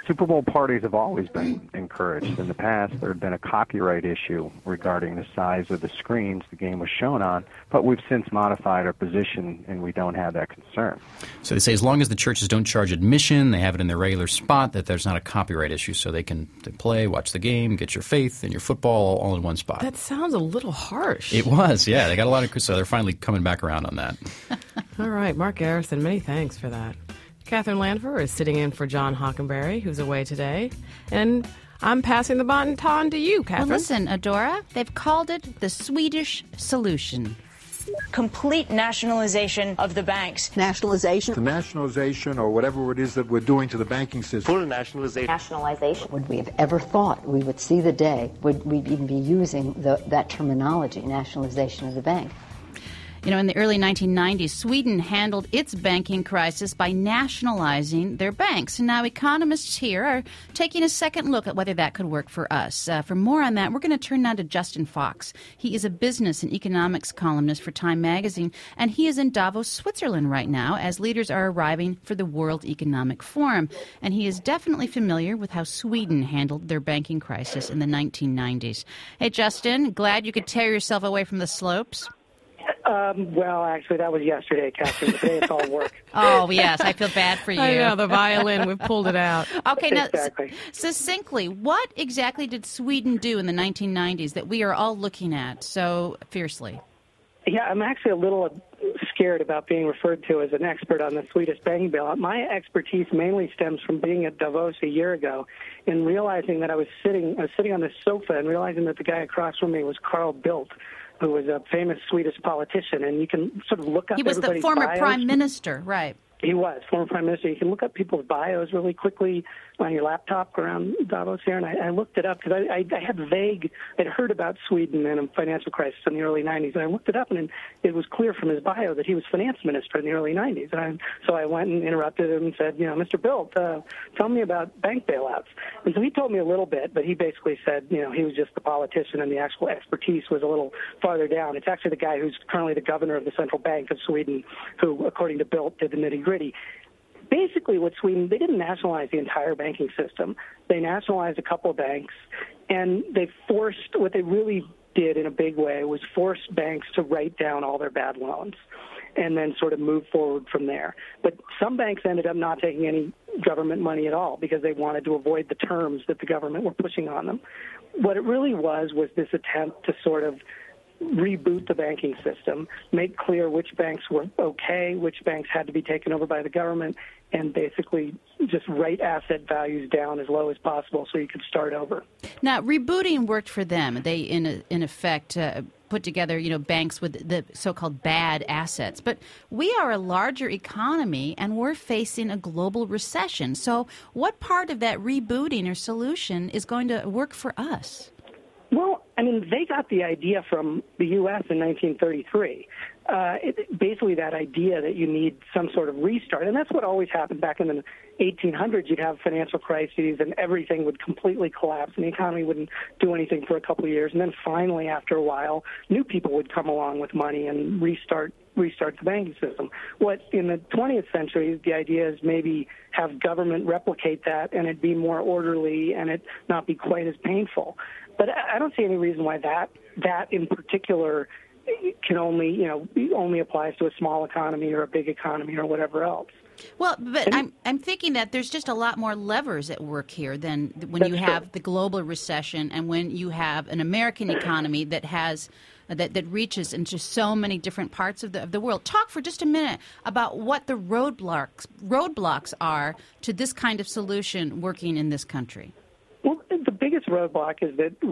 Super Bowl parties have always been encouraged. In the past, there had been a copyright issue regarding the size of the screens the game was shown on, but we've since modified our position, and we don't have that concern. So they say as long as the churches don't charge admission, they have it in their regular spot, that there's not a copyright issue, so they can play, watch the game, get your faith and your football all in one spot. That sounds a little harsh. It was, yeah. They got a lot of, so they're finally coming back around on that. All right, Mark Garrison, many thanks for that. Catherine Lanfer is sitting in for John Hockenberry, who's away today. And I'm passing the baton to you, Catherine. Well, listen, Adora, they've called it the Swedish solution. Complete nationalization of the banks. Nationalization. The nationalization, or whatever it is that we're doing to the banking system. Full nationalization. Nationalization. Would we have ever thought we would see the day, would we even be using that terminology, nationalization of the bank? You know, in the early 1990s, Sweden handled its banking crisis by nationalizing their banks. And now economists here are taking a second look at whether that could work for us. For more on that, we're going to turn now to Justin Fox. He is a business and economics columnist for Time magazine, and he is in Davos, Switzerland right now as leaders are arriving for the World Economic Forum. And he is definitely familiar with how Sweden handled their banking crisis in the 1990s. Hey, Justin, glad you could tear yourself away from the slopes. Well, actually, that was yesterday, Catherine. Today it's all work. Oh, yes. I feel bad for you. I know, the violin. We've pulled it out. Okay, now, exactly. Succinctly, what exactly did Sweden do in the 1990s that we are all looking at so fiercely? Yeah, I'm actually a little scared about being referred to as an expert on the Swedish banking bailout. My expertise mainly stems from being at Davos a year ago and realizing that I was sitting on this sofa and realizing that the guy across from me was Carl Bildt, who was a famous Swedish politician, and you can sort of look up everybody's bios. He was the former prime minister, right. He was, former prime minister. You can look up people's bios really quickly on your laptop around Davos here, and I looked it up because I'd heard about Sweden and a financial crisis in the early 90s, and I looked it up, and it was clear from his bio that he was finance minister in the early 90s. And so I went and interrupted him and said, Mr. Bildt, tell me about bank bailouts. And so he told me a little bit, but he basically said, he was just the politician and the actual expertise was a little farther down. It's actually the guy who's currently the governor of the Central Bank of Sweden who, according to Bildt, did the nitty-gritty. Basically, what Sweden, they didn't nationalize the entire banking system. They nationalized a couple of banks, and what they really did in a big way was force banks to write down all their bad loans and then sort of move forward from there. But some banks ended up not taking any government money at all because they wanted to avoid the terms that the government were pushing on them. What it really was this attempt to sort of reboot the banking system, make clear which banks were okay, which banks had to be taken over by the government, and basically just write asset values down as low as possible so you could start over. Now, rebooting worked for them. They, in effect, put together, banks with the so-called bad assets. But we are a larger economy, and we're facing a global recession. So what part of that rebooting or solution is going to work for us? Well, they got the idea from the U.S. in 1933. Basically that idea that you need some sort of restart. And that's what always happened back in the 1800s. You'd have financial crises and everything would completely collapse and the economy wouldn't do anything for a couple of years. And then finally, after a while, new people would come along with money and restart the banking system. What in the 20th century, the idea is maybe have government replicate that and it be more orderly and it not be quite as painful. But I don't see any reason why that in particular can only applies to a small economy or a big economy or whatever else. Well, but I'm thinking that there's just a lot more levers at work here than when you have the global recession and when you have an American economy that has that reaches into so many different parts of the world. Talk for just a minute about what the roadblocks are to this kind of solution working in this country. Well, the biggest roadblock is that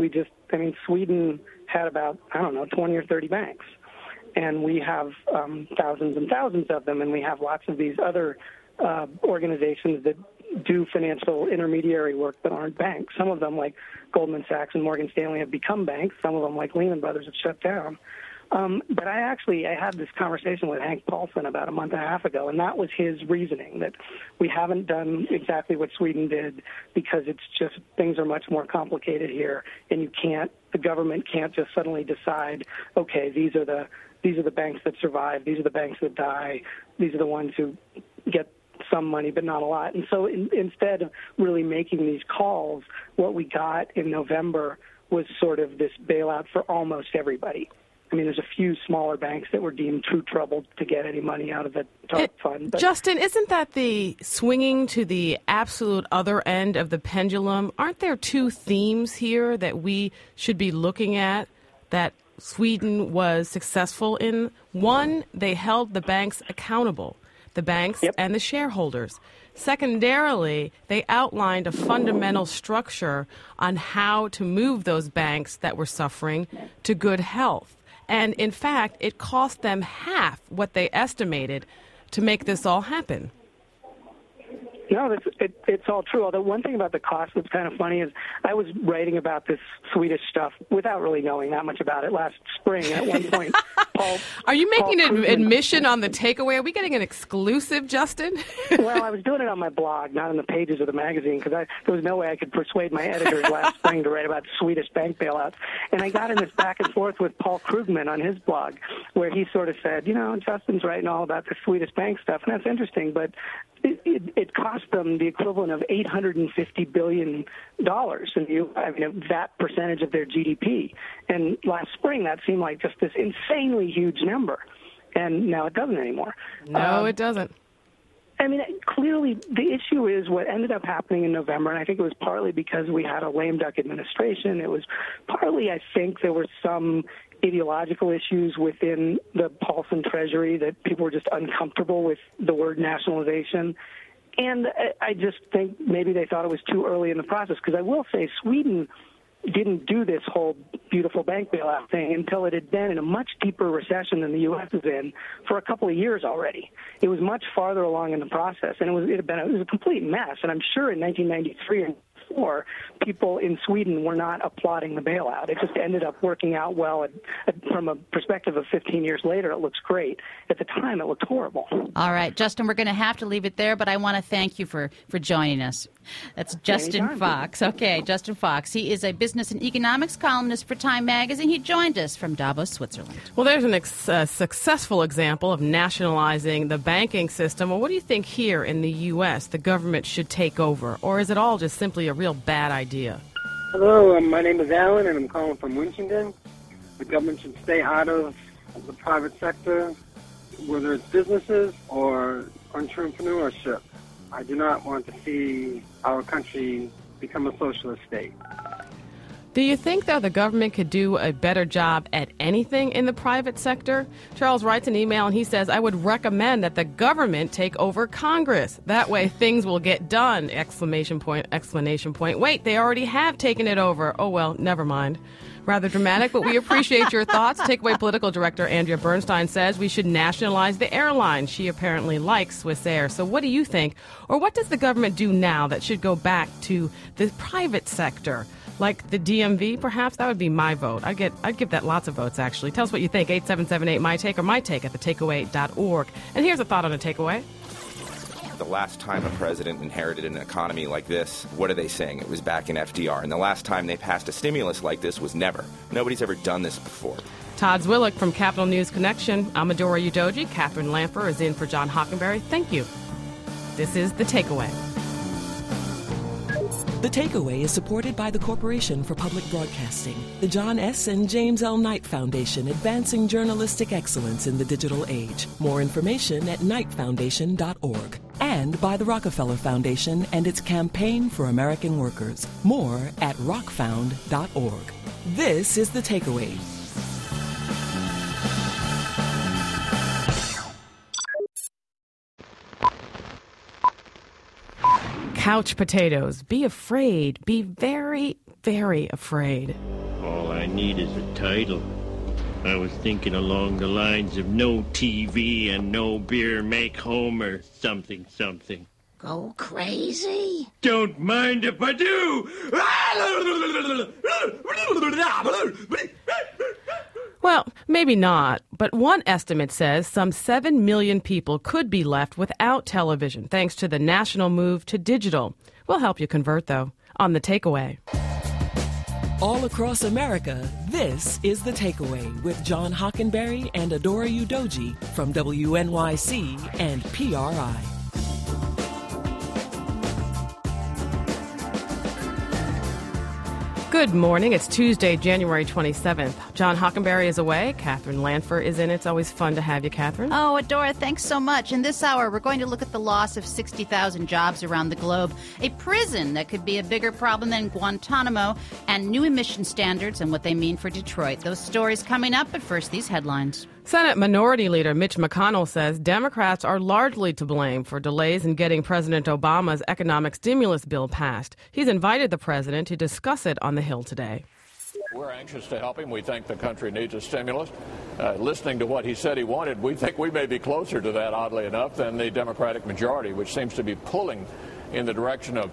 Sweden had about, 20 or 30 banks. And we have thousands and thousands of them, and we have lots of these other organizations that do financial intermediary work that aren't banks. Some of them, like Goldman Sachs and Morgan Stanley, have become banks. Some of them, like Lehman Brothers, have shut down. But I had this conversation with Hank Paulson about a month and a half ago, and that was his reasoning, that we haven't done exactly what Sweden did because it's just things are much more complicated here, and the government can't just suddenly decide, okay, these are the banks that survive, these are the banks that die, these are the ones who get some money, but not a lot. And so instead of really making these calls, what we got in November was sort of this bailout for almost everybody. I mean, there's a few smaller banks that were deemed too troubled to get any money out of the TARP fund. But Justin, isn't that the swinging to the absolute other end of the pendulum? Aren't there two themes here that we should be looking at that Sweden was successful in? One, they held the banks accountable, the banks and the shareholders. Secondarily, they outlined a fundamental structure on how to move those banks that were suffering to good health. And in fact, it cost them half what they estimated to make this all happen. No, it's all true. Although one thing about the cost that's kind of funny is I was writing about this Swedish stuff without really knowing that much about it last spring. At one point, Are you making an admission on the takeaway? Are we getting an exclusive, Justin? Well, I was doing it on my blog, not in the pages of the magazine, because there was no way I could persuade my editors last spring to write about Swedish bank bailouts. And I got in this back and forth with Paul Krugman on his blog, where he sort of said, Justin's writing all about the Swedish bank stuff, and that's interesting, but it cost them the equivalent of $850 billion, that percentage of their GDP. And last spring, that seemed like just this insanely huge number. And now it doesn't anymore. No, it doesn't. I mean, clearly the issue is what ended up happening in November, and I think it was partly because we had a lame duck administration. It was partly, I think, there were some ideological issues within the Paulson Treasury that people were just uncomfortable with the word nationalization. And I just think maybe they thought it was too early in the process, because I will say Sweden didn't do this whole beautiful bank bailout thing until it had been in a much deeper recession than the U.S. is in for a couple of years already. It was much farther along in the process, and it was a complete mess. And I'm sure in 1993 and before, people in Sweden were not applauding the bailout. It just ended up working out well. From a perspective of 15 years later, it looks great. At the time, it looked horrible. All right, Justin, we're going to have to leave it there, but I want to thank you for joining us. That's Justin Anytime. Fox. Okay, Justin Fox. He is a business and economics columnist for Time Magazine. He joined us from Davos, Switzerland. Well, there's a successful example of nationalizing the banking system. Well, what do you think here in the U.S. the government should take over? Or is it all just simply a real bad idea? Hello, my name is Alan, and I'm calling from Winchendon. The government should stay out of the private sector, whether it's businesses or entrepreneurship. I do not want to see our country become a socialist state. Do you think, though, the government could do a better job at anything in the private sector? Charles writes an email and he says, I would recommend that the government take over Congress. That way things will get done! Exclamation point, explanation point. Wait, they already have taken it over. Oh, well, never mind. Rather dramatic, but we appreciate your thoughts. Takeaway political director Andrea Bernstein says we should nationalize the airline. She apparently likes Swiss Air. So what do you think? Or what does the government do now that should go back to the private sector? Like the DMV, perhaps? That would be my vote. I'd give that lots of votes, actually. Tell us what you think. 877-8-MY-TAKE or MyTake at thetakeaway.org. And here's a thought on a takeaway. The last time a president inherited an economy like this, what are they saying? It was back in FDR. And the last time they passed a stimulus like this was never. Nobody's ever done this before. Todd Zwillich from Capital News Connection. I'm Adora Udoji. Catherine Lamper is in for John Hockenberry. Thank you. This is The Takeaway. The Takeaway is supported by the Corporation for Public Broadcasting, the John S. and James L. Knight Foundation, advancing journalistic excellence in the digital age. More information at knightfoundation.org. And by the Rockefeller Foundation and its Campaign for American Workers. More at rockfound.org. This is The Takeaway. Couch potatoes. Be afraid. Be very, very afraid. All I need is a title. I was thinking along the lines of no TV and no beer make Homer something. Go crazy? Don't mind if I do! Well, maybe not, but one estimate says some 7 million people could be left without television thanks to the national move to digital. We'll help you convert, though, on The Takeaway. All across America, this is The Takeaway with John Hockenberry and Adora Udoji from WNYC and PRI. Good morning. It's Tuesday, January 27th. John Hockenberry is away. Catherine Lanford is in. It's always fun to have you, Catherine. Oh, Adora, thanks so much. In this hour, we're going to look at the loss of 60,000 jobs around the globe, a prison that could be a bigger problem than Guantanamo, and new emission standards and what they mean for Detroit. Those stories coming up, but first, these headlines. Senate Minority Leader Mitch McConnell says Democrats are largely to blame for delays in getting President Obama's economic stimulus bill passed. He's invited the president to discuss it on the Hill today. We're anxious to help him. We think the country needs a stimulus. Listening to what he said he wanted, we think we may be closer to that, oddly enough, than the Democratic majority, which seems to be pulling in the direction of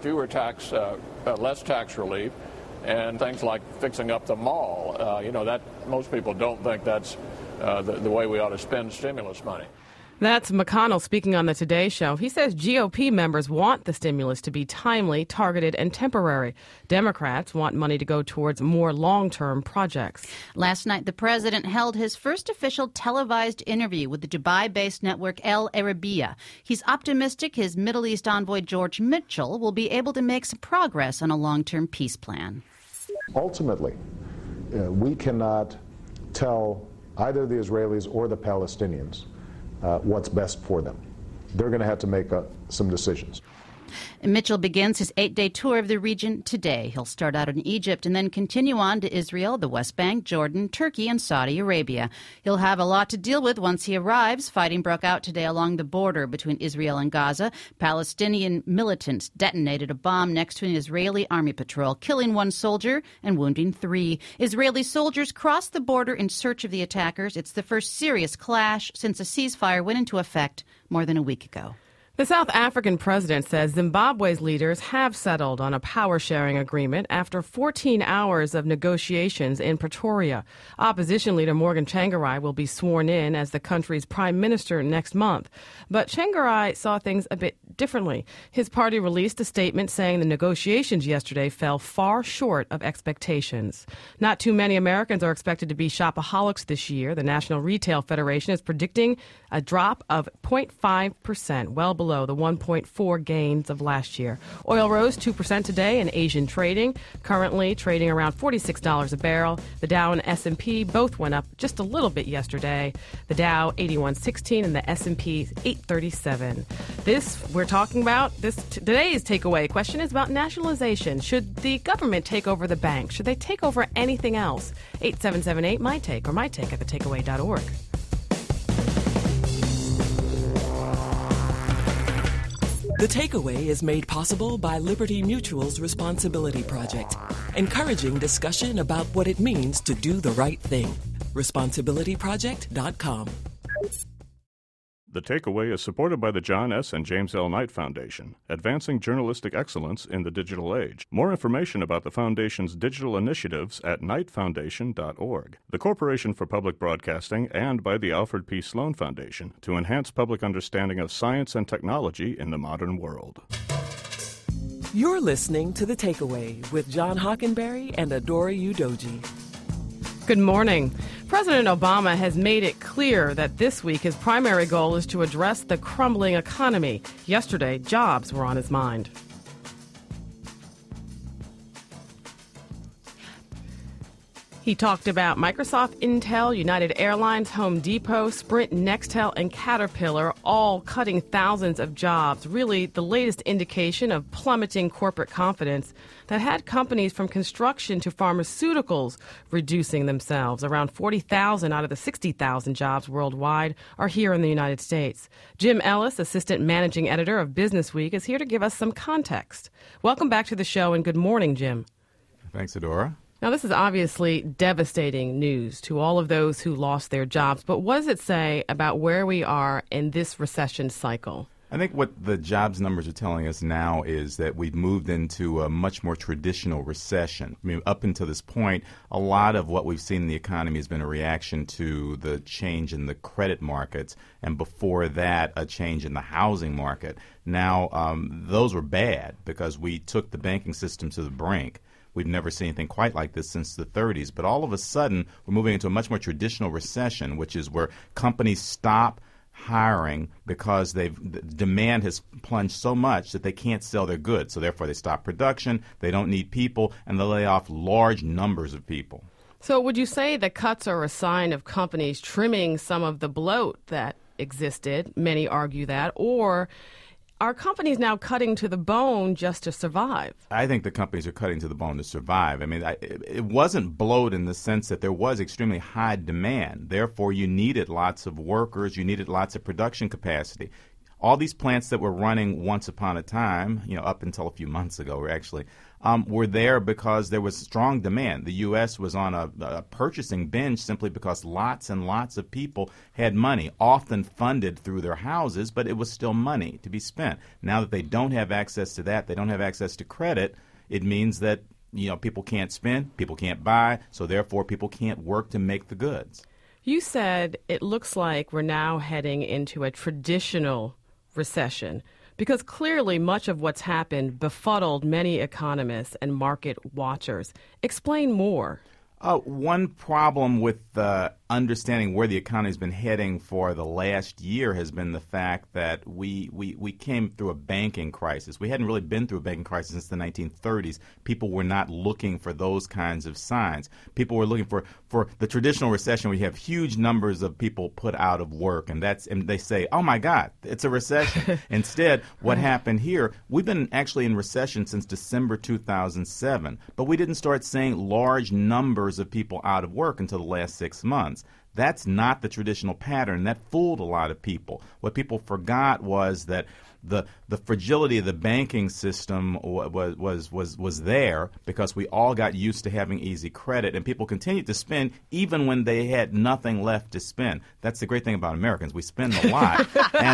less tax relief and things like fixing up the mall. That most people don't think that's the way we ought to spend stimulus money. That's McConnell speaking on the Today Show. He says GOP members want the stimulus to be timely, targeted, and temporary. Democrats want money to go towards more long-term projects. Last night, the president held his first official televised interview with the Dubai-based network El Arabiya. He's optimistic his Middle East envoy George Mitchell will be able to make some progress on a long-term peace plan. Ultimately, we cannot tell either the Israelis or the Palestinians what's best for them. They're going to have to make some decisions. Mitchell begins his 8-day tour of the region today. He'll start out in Egypt and then continue on to Israel, the West Bank, Jordan, Turkey, and Saudi Arabia. He'll have a lot to deal with once he arrives. Fighting broke out today along the border between Israel and Gaza. Palestinian militants detonated a bomb next to an Israeli army patrol, killing 1 soldier and wounding 3. Israeli soldiers crossed the border in search of the attackers. It's the first serious clash since a ceasefire went into effect more than a week ago. The South African president says Zimbabwe's leaders have settled on a power-sharing agreement after 14 hours of negotiations in Pretoria. Opposition leader Morgan Tsvangirai will be sworn in as the country's prime minister next month. But Tsvangirai saw things a bit differently. His party released a statement saying the negotiations yesterday fell far short of expectations. Not too many Americans are expected to be shopaholics this year. The National Retail Federation is predicting a drop of 0.5%, well below the 1.4 gains of last year. Oil rose 2% today in Asian trading, currently trading around $46 a barrel. The Dow and S&P both went up just a little bit yesterday. The Dow 81.16 and the S&P 837. Today's takeaway question is about nationalization. Should the government take over the bank? Should they take over anything else? 8778 my take or my take at thetakeaway.org. The Takeaway is made possible by Liberty Mutual's Responsibility Project, encouraging discussion about what it means to do the right thing. ResponsibilityProject.com. The Takeaway is supported by the John S. and James L. Knight Foundation, advancing journalistic excellence in the digital age. More information about the Foundation's digital initiatives at knightfoundation.org. The Corporation for Public Broadcasting, and by the Alfred P. Sloan Foundation to enhance public understanding of science and technology in the modern world. You're listening to The Takeaway with John Hockenberry and Adora Udoji. Good morning. President Obama has made it clear that this week his primary goal is to address the crumbling economy. Yesterday, jobs were on his mind. He talked about Microsoft, Intel, United Airlines, Home Depot, Sprint, Nextel, and Caterpillar all cutting thousands of jobs, really the latest indication of plummeting corporate confidence that had companies from construction to pharmaceuticals reducing themselves. Around 40,000 out of the 60,000 jobs worldwide are here in the United States. Jim Ellis, assistant managing editor of Business Week, is here to give us some context. Welcome back to the show, and good morning, Jim. Thanks, Adora. Now, this is obviously devastating news to all of those who lost their jobs, but what does it say about where we are in this recession cycle? I think what the jobs numbers are telling us now is that we've moved into a much more traditional recession. I mean, up until this point, a lot of what we've seen in the economy has been a reaction to the change in the credit markets, and before that, a change in the housing market. Now, those were bad because we took the banking system to the brink. We've never seen anything quite like this since the 30s. But all of a sudden, we're moving into a much more traditional recession, which is where companies stop hiring because the demand has plunged so much that they can't sell their goods. So therefore they stop production, they don't need people, and they lay off large numbers of people. So would you say the cuts are a sign of companies trimming some of the bloat that existed? Many argue that. Or are companies now cutting to the bone just to survive? I think the companies are cutting to the bone to survive. I mean, it wasn't bloat in the sense that there was extremely high demand. Therefore, you needed lots of workers. You needed lots of production capacity. All these plants that were running once upon a time, up until a few months ago, were there because there was strong demand. The U.S. was on a purchasing binge simply because lots and lots of people had money, often funded through their houses, but it was still money to be spent. Now that they don't have access to that, they don't have access to credit, it means that people can't spend, people can't buy, so therefore people can't work to make the goods. You said it looks like we're now heading into a traditional recession, because clearly much of what's happened befuddled many economists and market watchers. Explain more. One problem with understanding where the economy has been heading for the last year has been the fact that we came through a banking crisis. We hadn't really been through a banking crisis since the 1930s. People were not looking for those kinds of signs. People were looking for the traditional recession where you have huge numbers of people put out of work, and they say, oh my God, it's a recession. Instead, what happened here, we've been actually in recession since December 2007, but we didn't start seeing large numbers of people out of work until the last 6 months. That's not the traditional pattern. That fooled a lot of people. What people forgot was that the fragility of the banking system was there because we all got used to having easy credit, and people continued to spend even when they had nothing left to spend. That's the great thing about Americans. We spend a lot.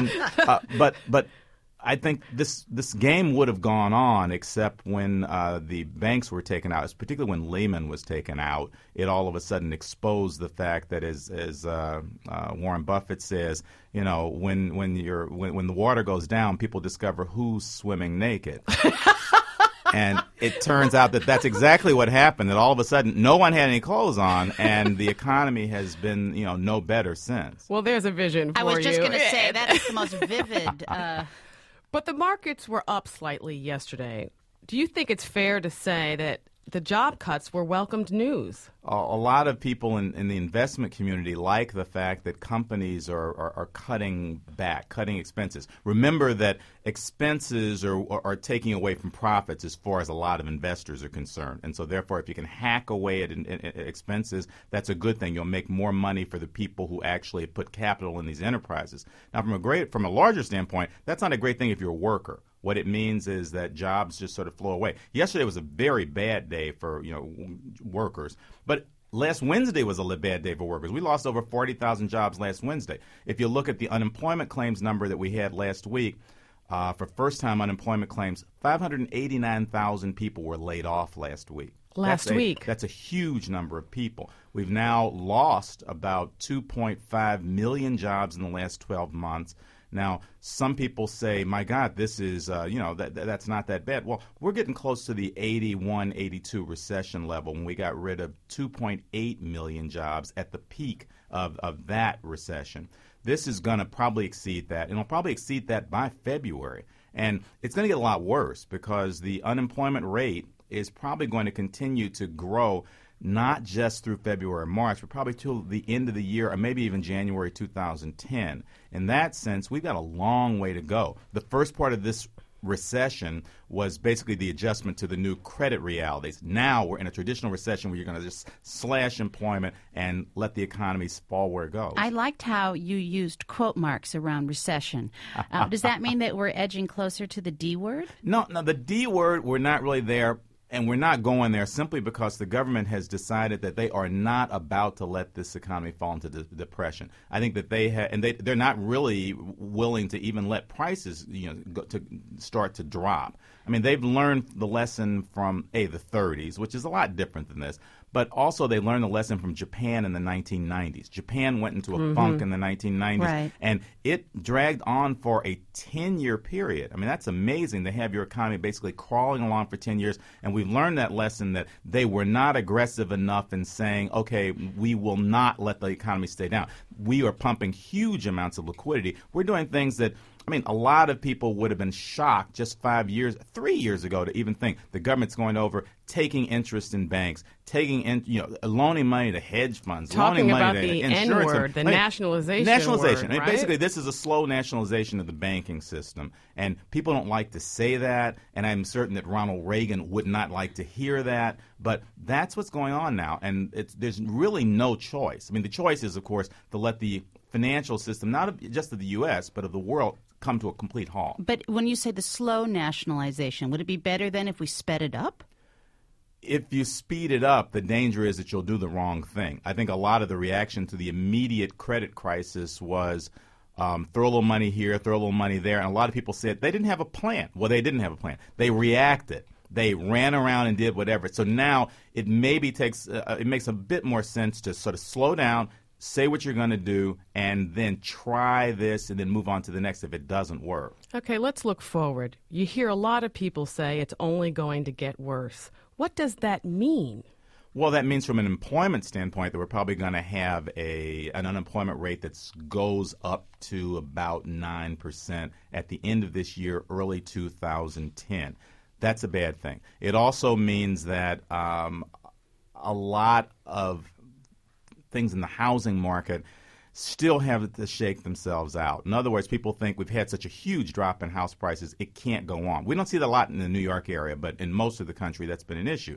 But I think this game would have gone on except when the banks were taken out, particularly when Lehman was taken out. It all of a sudden exposed the fact that, as Warren Buffett says, when the water goes down, people discover who's swimming naked. And it turns out that that's exactly what happened, that all of a sudden no one had any clothes on, and the economy has been, no better since. Well, there's a vision for you. I was just going to say, that is the most vivid. But the markets were up slightly yesterday. Do you think it's fair to say that the job cuts were welcomed news? A lot of people in the investment community like the fact that companies are cutting back, cutting expenses. Remember that expenses are taking away from profits as far as a lot of investors are concerned. And so therefore, if you can hack away at expenses, that's a good thing. You'll make more money for the people who actually put capital in these enterprises. Now, from a larger standpoint, that's not a great thing if you're a worker. What it means is that jobs just sort of flow away. Yesterday was a very bad day for workers, but last Wednesday was a bad day for workers. We lost over 40,000 jobs last Wednesday. If you look at the unemployment claims number that we had last week, for first-time unemployment claims, 589,000 people were laid off last week. That's a huge number of people. We've now lost about 2.5 million jobs in the last 12 months. Now, some people say, my God, this is, that's not that bad. Well, we're getting close to the 81, 82 recession level when we got rid of 2.8 million jobs at the peak of that recession. This is going to probably exceed that, and it'll probably exceed that by February. And it's going to get a lot worse because the unemployment rate is probably going to continue to grow not just through February or March, but probably till the end of the year or maybe even January 2010. In that sense, we've got a long way to go. The first part of this recession was basically the adjustment to the new credit realities. Now we're in a traditional recession where you're going to just slash employment and let the economy fall where it goes. I liked how you used quote marks around recession. Does that mean that we're edging closer to the D word? No, the D word, we're not really there. And we're not going there simply because the government has decided that they are not about to let this economy fall into depression. I think that they're not really willing to even let prices, to start to drop. I mean, they've learned the lesson from the 30s, which is a lot different than this. But also they learned the lesson from Japan in the 1990s. Japan went into a funk in the 1990s, and it dragged on for a 10-year period. I mean, that's amazing to have your economy basically crawling along for 10 years, and we've learned that lesson that they were not aggressive enough in saying, okay, we will not let the economy stay down. we are pumping huge amounts of liquidity. We're doing things that, a lot of people would have been shocked just 3 years ago to even think the government's going over, taking interest in banks, loaning money to hedge funds, talking loaning about money to the insurance. N-word, the nationalization. Nationalization. Word, right? Basically, this is a slow nationalization of the banking system, and people don't like to say that, and I'm certain that Ronald Reagan would not like to hear that, but that's what's going on now, and there's really no choice. The choice is, of course, to let the financial system, not just of the U.S., but of the world, come to a complete halt. But when you say the slow nationalization, would it be better then if we sped it up? If you speed it up, the danger is that you'll do the wrong thing. I think a lot of the reaction to the immediate credit crisis was throw a little money here, throw a little money there, and a lot of people said they didn't have a plan. Well, they didn't have a plan. They reacted. They ran around and did whatever. So now it maybe makes a bit more sense to sort of slow down, say what you're going to do, and then try this and then move on to the next if it doesn't work. Okay, let's look forward. You hear a lot of people say it's only going to get worse. What does that mean? Well, that means from an employment standpoint that we're probably going to have an unemployment rate that goes up to about 9% at the end of this year, early 2010. That's a bad thing. It also means that a lot of things in the housing market still have to shake themselves out. In other words, people think we've had such a huge drop in house prices, it can't go on. We don't see that a lot in the New York area, but in most of the country that's been an issue.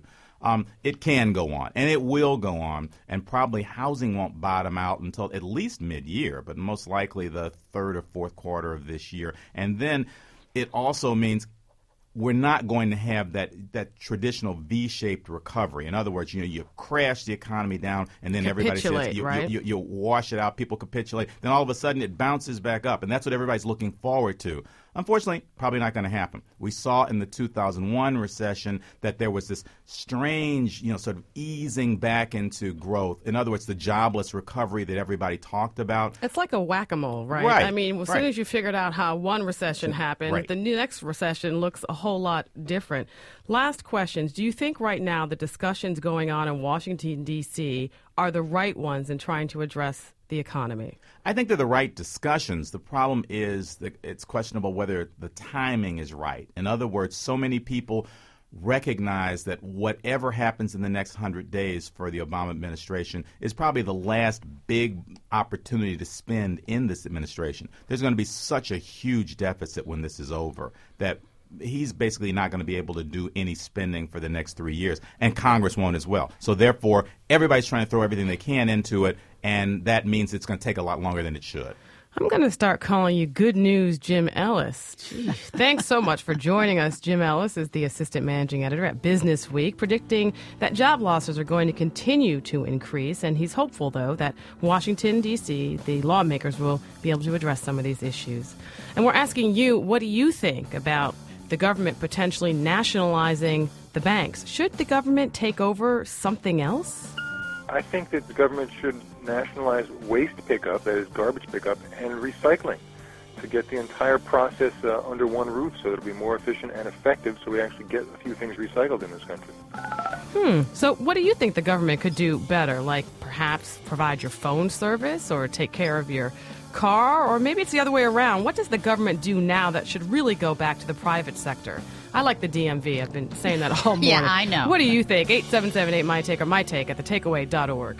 It can go on, and it will go on, and probably housing won't bottom out until at least mid-year, but most likely the third or fourth quarter of this year. And then it also means we're not going to have that traditional V-shaped recovery. In other words, you crash the economy down, and then everybody says you wash it out. People capitulate. Then all of a sudden it bounces back up, and that's what everybody's looking forward to. Unfortunately, probably not going to happen. We saw in the 2001 recession that there was this strange, sort of easing back into growth. In other words, the jobless recovery that everybody talked about. It's like a whack-a-mole, right? Right. As soon as you figured out how one recession happened, the next recession looks a whole lot different. Last questions. Do you think right now the discussions going on in Washington, D.C. are the right ones in trying to address the economy? I think they're the right discussions. The problem is that it's questionable whether the timing is right. In other words, so many people recognize that whatever happens in the next 100 days for the Obama administration is probably the last big opportunity to spend in this administration. There's going to be such a huge deficit when this is over that he's basically not going to be able to do any spending for the next 3 years, and Congress won't as well. So therefore, everybody's trying to throw everything they can into it, and that means it's going to take a lot longer than it should. I'm going to start calling you Good News Jim Ellis. Jeez. Thanks so much for joining us. Jim Ellis is the assistant managing editor at Business Week, predicting that job losses are going to continue to increase. And he's hopeful, though, that Washington, D.C., the lawmakers will be able to address some of these issues. And we're asking you, what do you think about the government potentially nationalizing the banks? Should the government take over something else? I think that the government should nationalize waste pickup, that is garbage pickup, and recycling to get the entire process under one roof so that it'll be more efficient and effective so we actually get a few things recycled in this country. So what do you think the government could do better? Like perhaps provide your phone service or take care of your car? Or maybe it's the other way around. What does the government do now that should really go back to the private sector? I like the DMV. I've been saying that all morning. Yeah, I know. What do you think? 877-8MyTake or MyTake at thetakeaway.org.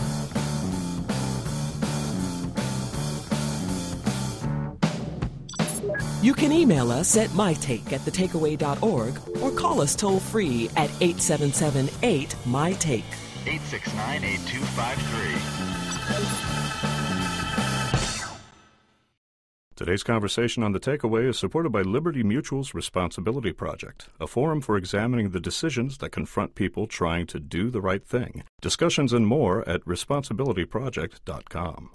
You can email us at mytake@thetakeaway.org or call us toll-free at 877-8-MyTake. 869-8253. Today's conversation on The Takeaway is supported by Liberty Mutual's Responsibility Project, a forum for examining the decisions that confront people trying to do the right thing. Discussions and more at responsibilityproject.com.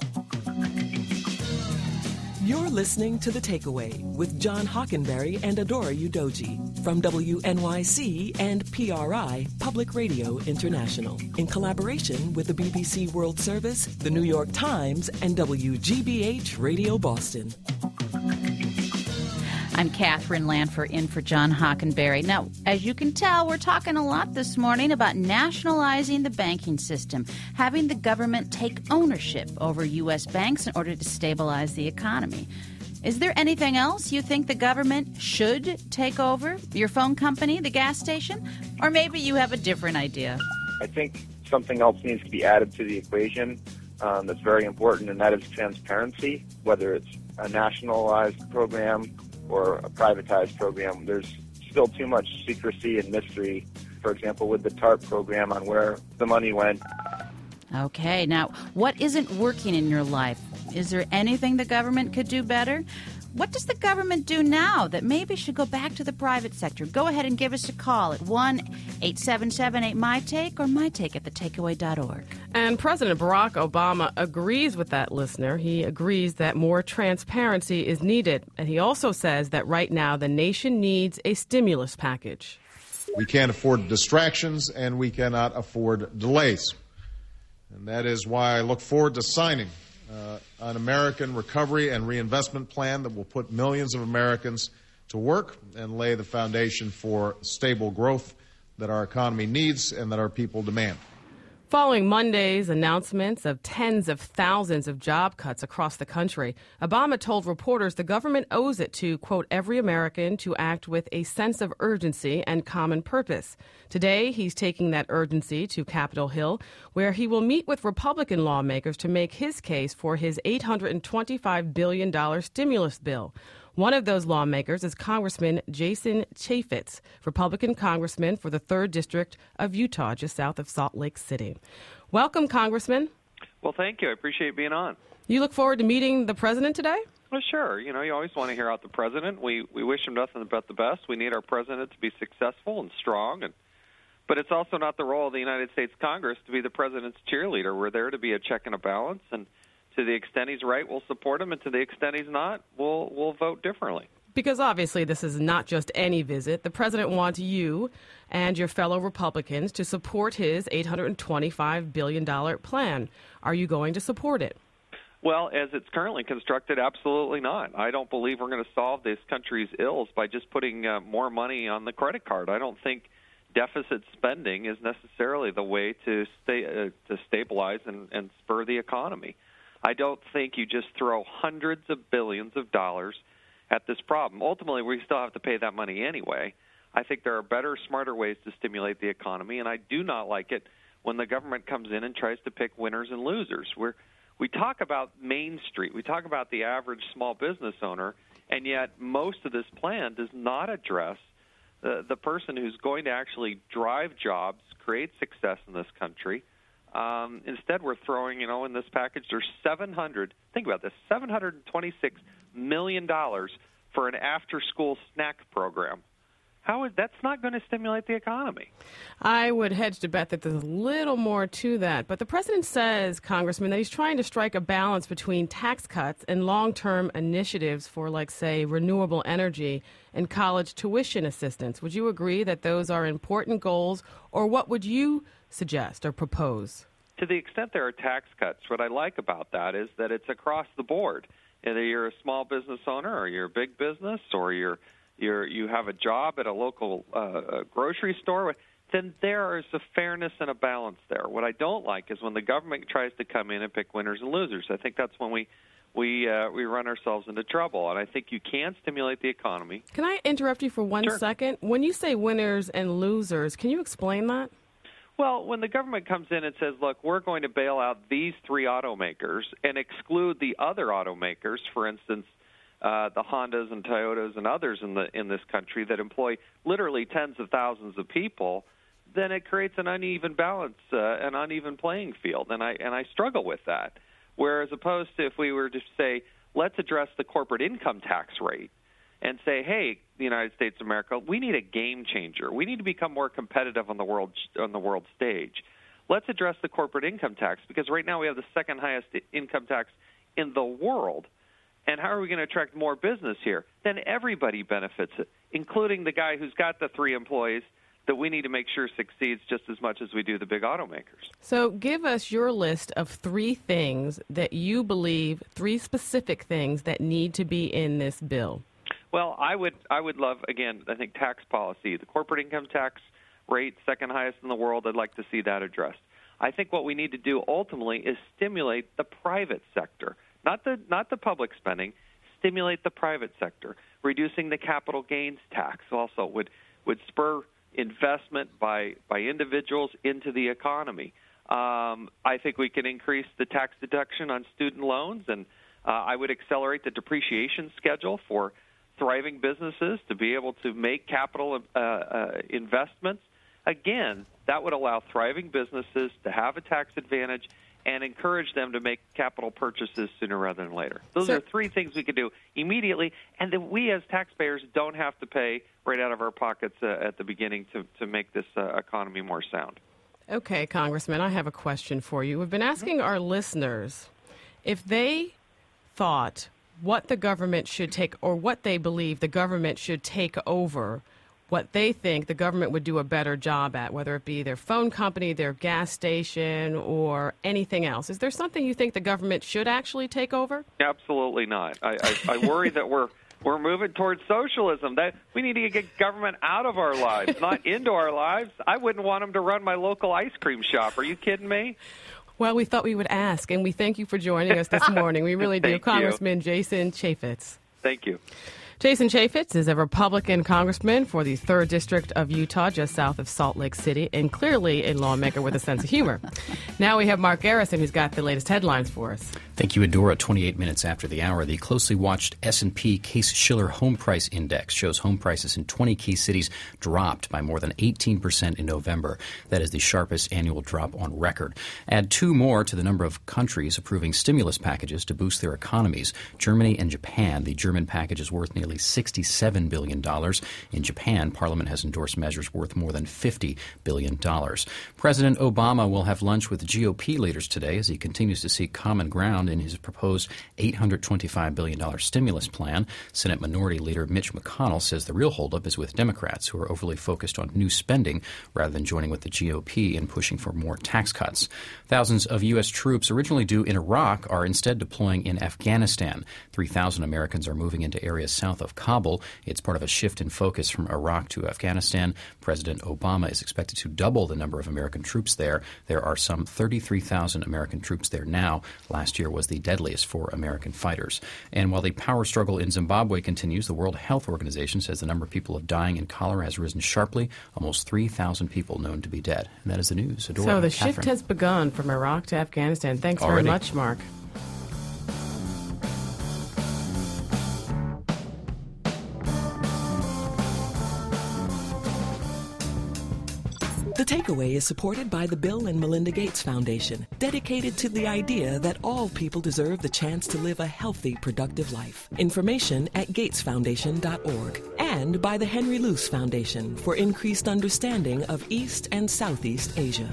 You're listening to The Takeaway with John Hockenberry and Adora Udoji from WNYC and PRI, Public Radio International, in collaboration with the BBC World Service, the New York Times, and WGBH Radio Boston. I'm Catherine Lanfer in for John Hockenberry. Now, as you can tell, we're talking a lot this morning about nationalizing the banking system, having the government take ownership over U.S. banks in order to stabilize the economy. Is there anything else you think the government should take over? Your phone company, the gas station? Or maybe you have a different idea? I think something else needs to be added to the equation that's very important, and that is transparency, whether it's a nationalized program or a privatized program. There's still too much secrecy and mystery, for example, with the TARP program on where the money went. Okay, now, what isn't working in your life? Is there anything the government could do better? What does the government do now that maybe should go back to the private sector? Go ahead and give us a call at 1-877-8-MY-TAKE or mytake@thetakeaway.org. And President Barack Obama agrees with that listener. He agrees that more transparency is needed. And he also says that right now the nation needs a stimulus package. We can't afford distractions and we cannot afford delays. And that is why I look forward to signing an American recovery and reinvestment plan that will put millions of Americans to work and lay the foundation for stable growth that our economy needs and that our people demand. Following Monday's announcements of tens of thousands of job cuts across the country, Obama told reporters the government owes it to, quote, every American to act with a sense of urgency and common purpose. Today, he's taking that urgency to Capitol Hill, where he will meet with Republican lawmakers to make his case for his $825 billion stimulus bill. One of those lawmakers is Congressman Jason Chaffetz, Republican congressman for the 3rd District of Utah, just south of Salt Lake City. Welcome, Congressman. Well, thank you. I appreciate being on. You look forward to meeting the president today? Well, sure. You know, you always want to hear out the president. We wish him nothing but the best. We need our president to be successful and strong. But it's also not the role of the United States Congress to be the president's cheerleader. We're there to be a check and a balance, and to the extent he's right, we'll support him, and to the extent he's not, we'll vote differently. Because obviously this is not just any visit. The president wants you and your fellow Republicans to support his $825 billion plan. Are you going to support it? Well, as it's currently constructed, absolutely not. I don't believe we're going to solve this country's ills by just putting more money on the credit card. I don't think deficit spending is necessarily the way to stabilize and spur the economy. I don't think you just throw hundreds of billions of dollars at this problem. Ultimately, we still have to pay that money anyway. I think there are better, smarter ways to stimulate the economy, and I do not like it when the government comes in and tries to pick winners and losers. We talk about Main Street. We talk about the average small business owner, and yet most of this plan does not address the person who's going to actually drive jobs, create success in this country. Instead, we're throwing, in this package, there's $726 million for an after-school snack program. That's not going to stimulate the economy. I would hedge to bet that there's a little more to that. But the president says, Congressman, that he's trying to strike a balance between tax cuts and long-term initiatives for, like, say, renewable energy and college tuition assistance. Would you agree that those are important goals, or what would you suggest or propose? To the extent there are tax cuts, what I like about that is that it's across the board. Either you're a small business owner, or you're a big business, or you have a job at a local grocery store, then there is a fairness and a balance there. What I don't like is when the government tries to come in and pick winners and losers. I think that's when we run ourselves into trouble. And I think you can stimulate the economy. Can I interrupt you for one second? When you say winners and losers, can you explain that? Well, when the government comes in and says, look, we're going to bail out these 3 automakers and exclude the other automakers, for instance, the Hondas and Toyotas and others in this country that employ literally tens of thousands of people, then it creates an uneven balance, an uneven playing field, and I struggle with that. Whereas opposed to if we were to say, let's address the corporate income tax rate and say, hey, the United States of America, we need a game changer. We need to become more competitive on the world stage. Let's address the corporate income tax, because right now we have the second highest income tax in the world. And how are we going to attract more business here? Then everybody benefits, including the guy who's got the 3 employees that we need to make sure succeeds just as much as we do the big automakers. So give us your list of 3 things that you believe, 3 specific things that need to be in this bill. Well, I would love, again, I think tax policy. The corporate income tax rate, second highest in the world, I'd like to see that addressed. I think what we need to do ultimately is stimulate the private sector, not the public spending, stimulate the private sector. Reducing the capital gains tax also would spur investment by individuals into the economy. I think we can increase the tax deduction on student loans, and I would accelerate the depreciation schedule for thriving businesses to be able to make capital investments. Again, that would allow thriving businesses to have a tax advantage and encourage them to make capital purchases sooner rather than later. Those are three things we could do immediately, and that we as taxpayers don't have to pay right out of our pockets at the beginning to make this economy more sound. Okay, Congressman, I have a question for you. We've been asking our listeners if they thought what the government should take, or what they believe the government should take over, what they think the government would do a better job at, whether it be their phone company, their gas station, or anything else. Is there something you think the government should actually take over? Absolutely not. I worry that we're moving towards socialism. That we need to get government out of our lives, not into our lives. I wouldn't want them to run my local ice cream shop. Are you kidding me? Well, we thought we would ask, and we thank you for joining us this morning. We really do. Congressman Jason Chaffetz. Thank you. Jason Chaffetz is a Republican congressman for the 3rd District of Utah, just south of Salt Lake City, and clearly a lawmaker with a sense of humor. Now we have Mark Garrison, who's got the latest headlines for us. Thank you, Adora. 28 minutes after the hour, the closely watched S&P Case-Shiller Home Price Index shows home prices in 20 key cities dropped by more than 18% in November. That is the sharpest annual drop on record. Add 2 more to the number of countries approving stimulus packages to boost their economies. Germany and Japan. The German package is worth nearly $67 billion. In Japan, Parliament has endorsed measures worth more than $50 billion. President Obama will have lunch with GOP leaders today as he continues to seek common ground in his proposed $825 billion stimulus plan. Senate Minority Leader Mitch McConnell says the real holdup is with Democrats, who are overly focused on new spending rather than joining with the GOP in pushing for more tax cuts. Thousands of U.S. troops originally due in Iraq are instead deploying in Afghanistan. 3,000 Americans are moving into areas south of Kabul. It's part of a shift in focus from Iraq to Afghanistan. President Obama is expected to double the number of American troops there. There are some 33,000 American troops there now. Last year was the deadliest for American fighters. And while the power struggle in Zimbabwe continues, the World Health Organization says the number of people dying in cholera has risen sharply, almost 3,000 people known to be dead. And that is the news. Adora, so the Catherine. shift has begun from Iraq to Afghanistan. Thanks Already. very much, Mark. The Takeaway is supported by the Bill and Melinda Gates Foundation, dedicated to the idea that all people deserve the chance to live a healthy, productive life. Information at gatesfoundation.org. And by the Henry Luce Foundation for increased understanding of East and Southeast Asia.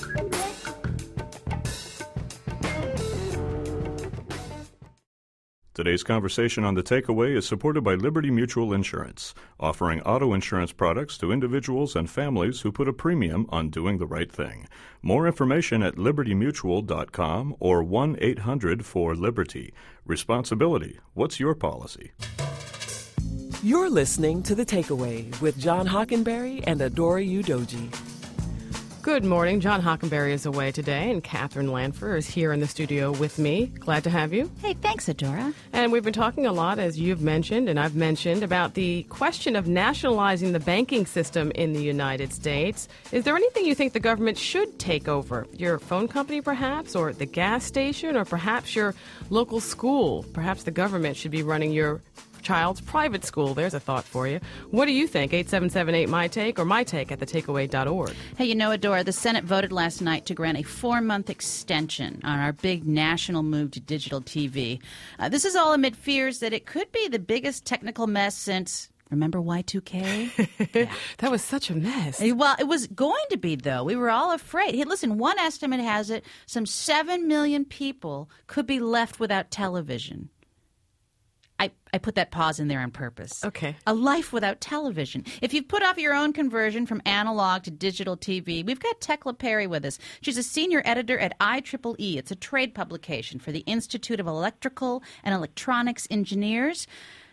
Today's conversation on The Takeaway is supported by Liberty Mutual Insurance, offering auto insurance products to individuals and families who put a premium on doing the right thing. More information at libertymutual.com or 1-800-4-LIBERTY. Responsibility. What's your policy? You're listening to The Takeaway with John Hockenberry and Adora Udoji. Good morning. John Hockenberry is away today, and Catherine Lanfer is here in the studio with me. Glad to have you. Hey, thanks, Adora. And we've been talking a lot, as you've mentioned, and I've mentioned, about the question of nationalizing the banking system in the United States. Is there anything you think the government should take over? Your phone company, perhaps, or the gas station, or perhaps your local school? Perhaps the government should be running your child's private school. There's a thought for you. What do you think? 877-8-MY-TAKE or mytake at thetakeaway.org. Hey, you know, Adora, the Senate voted last night to grant a 4-month extension on our big national move to digital TV. This is all amid fears that it could be the biggest technical mess since... Remember Y2K? Yeah. That was such a mess. Well, it was going to be, though. We were all afraid. Hey, listen, one estimate has it some 7 million people could be left without television. I put that pause in there on purpose. Okay. A life without television. If you've put off your own conversion from analog to digital TV, we've got Tekla Perry with us. She's a senior editor at IEEE. It's a trade publication for the Institute of Electrical and Electronics Engineers.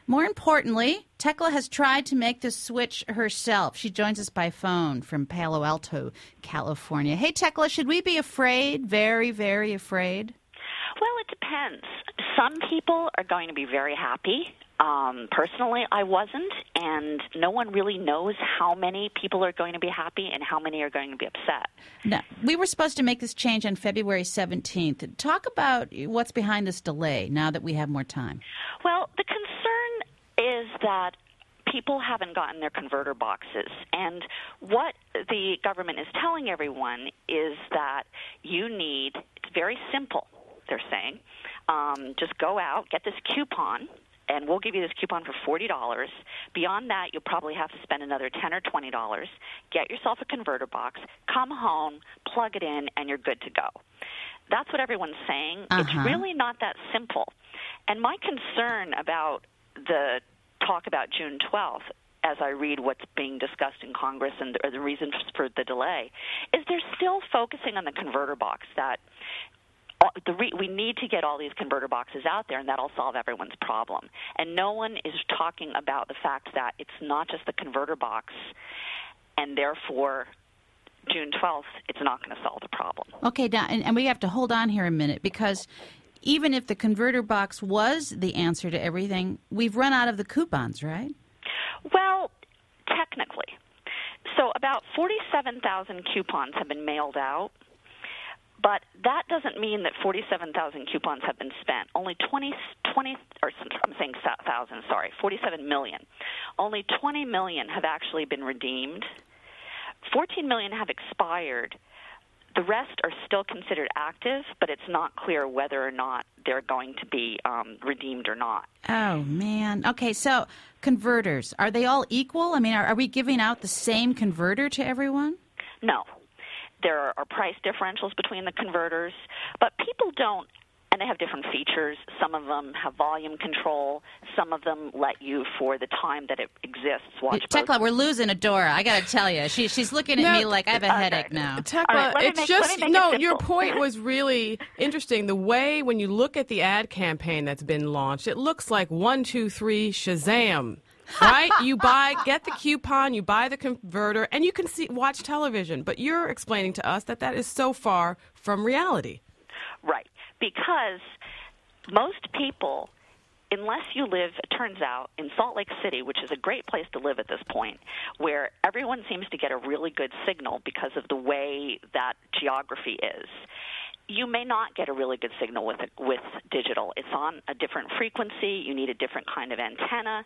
More importantly, Tekla has tried to make the switch herself. She joins us by phone from Palo Alto, California. Hey, Tekla, should we be afraid, very, very afraid? Well, it depends. Some people are going to be very happy. Personally, I wasn't, and no one really knows how many people are going to be happy and how many are going to be upset. Now, we were supposed to make this change on February 17th. Talk about what's behind this delay now that we have more time. Well, the concern is that people haven't gotten their converter boxes. And what the government is telling everyone is that it's very simple, they're saying. Just go out, get this coupon, and we'll give you this coupon for $40. Beyond that, you'll probably have to spend another $10 or $20. Get yourself a converter box, come home, plug it in, and you're good to go. That's what everyone's saying. It's really not that simple. And my concern about the talk about June 12th, as I read what's being discussed in Congress and the reason for the delay, is they're still focusing on the converter box, that we need to get all these converter boxes out there, and that'll solve everyone's problem. And no one is talking about the fact that it's not just the converter box, and therefore June 12th, it's not going to solve the problem. Okay, and we have to hold on here a minute, because even if the converter box was the answer to everything, we've run out of the coupons, right? Well, technically. So about 47,000 coupons have been mailed out. But that doesn't mean that 47,000 coupons have been spent. Only 47 million. Only 20 million have actually been redeemed. 14 million have expired. The rest are still considered active, but it's not clear whether or not they're going to be redeemed or not. Oh, man. Okay, so converters, are they all equal? I mean, are we giving out the same converter to everyone? No. There are price differentials between the converters, but people don't, and they have different features. Some of them have volume control. Some of them let you, for the time that it exists, watch both. Tekla, we're losing Adora. I got to tell you. She's looking at me like I have a headache now. Tekla, your point was really interesting. The way, when you look at the ad campaign that's been launched, it looks like 1, 2, 3, Shazam. Right? You get the coupon, you buy the converter, and you can watch television. But you're explaining to us that is so far from reality. Right. Because most people, unless you live, it turns out, in Salt Lake City, which is a great place to live at this point, where everyone seems to get a really good signal because of the way that geography is, you may not get a really good signal with digital. It's on a different frequency. You need a different kind of antenna.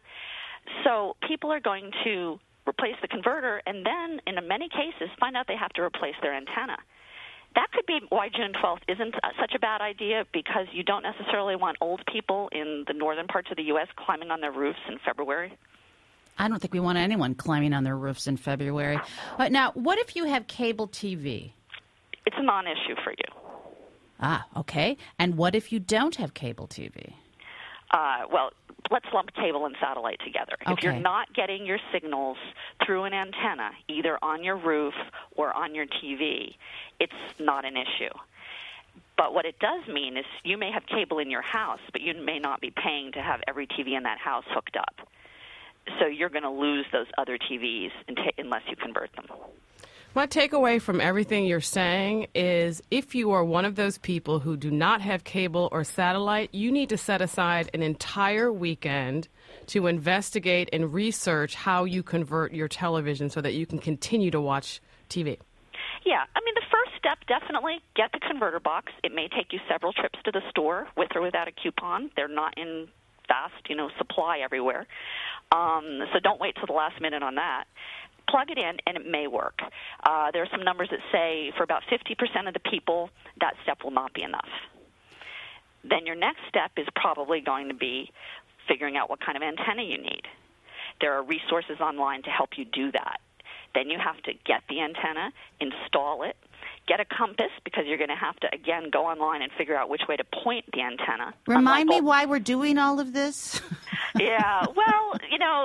So people are going to replace the converter and then, in many cases, find out they have to replace their antenna. That could be why June 12th isn't such a bad idea, because you don't necessarily want old people in the northern parts of the U.S. climbing on their roofs in February. I don't think we want anyone climbing on their roofs in February. Now, what if you have cable TV? It's a non-issue for you. Ah, okay. And what if you don't have cable TV? Well, let's lump cable and satellite together. Okay. If you're not getting your signals through an antenna, either on your roof or on your TV, it's not an issue. But what it does mean is you may have cable in your house, but you may not be paying to have every TV in that house hooked up. So you're going to lose those other TVs unless you convert them. My takeaway from everything you're saying is, if you are one of those people who do not have cable or satellite, you need to set aside an entire weekend to investigate and research how you convert your television so that you can continue to watch TV. Yeah, I mean, the first step, definitely get the converter box. It may take you several trips to the store with or without a coupon. They're not in fast, supply everywhere. So don't wait till the last minute on that. Plug it in, and it may work. There are some numbers that say for about 50% of the people, that step will not be enough. Then your next step is probably going to be figuring out what kind of antenna you need. There are resources online to help you do that. Then you have to get the antenna, install it, get a compass, because you're going to have to, again, go online and figure out which way to point the antenna. Remind me why we're doing all of this? Yeah, well,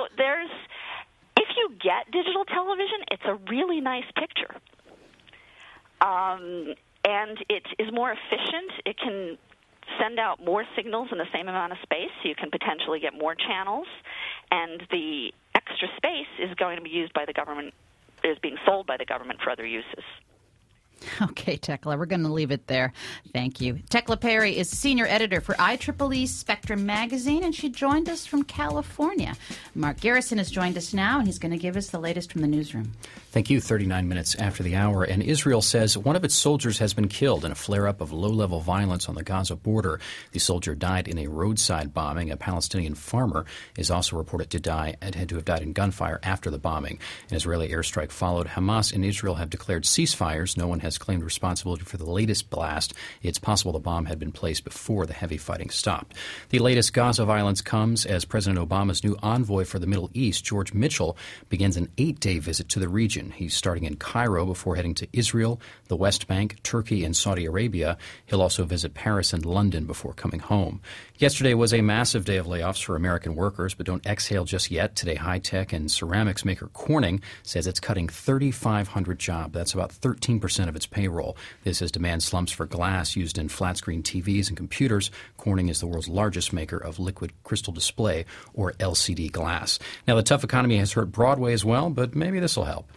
if you get digital television, it's a really nice picture. And it is more efficient. It can send out more signals in the same amount of space, so you can potentially get more channels, and the extra space is going to be used by the government, is being sold by the government for other uses. Okay, Tekla, we're going to leave it there. Thank you. Tekla Perry is senior editor for IEEE Spectrum magazine, and she joined us from California. Mark Garrison has joined us now, and he's going to give us the latest from the newsroom. Thank you. 39 minutes after the hour, and Israel says one of its soldiers has been killed in a flare-up of low-level violence on the Gaza border. The soldier died in a roadside bombing. A Palestinian farmer is also reported to have died in gunfire after the bombing. An Israeli airstrike followed. Hamas and Israel have declared ceasefires. No one has claimed responsibility for the latest blast. It's possible the bomb had been placed before the heavy fighting stopped. The latest Gaza violence comes as President Obama's new envoy for the Middle East, George Mitchell, begins an 8-day visit to the region. He's starting in Cairo before heading to Israel, the West Bank, Turkey, and Saudi Arabia. He'll also visit Paris and London before coming home. Yesterday was a massive day of layoffs for American workers, but don't exhale just yet. Today, high-tech and ceramics maker Corning says it's cutting 3,500 jobs. That's about 13% of its payroll. This as demand slumps for glass used in flat-screen TVs and computers. Corning is the world's largest maker of liquid crystal display, or LCD glass. Now, the tough economy has hurt Broadway as well, but maybe this will help.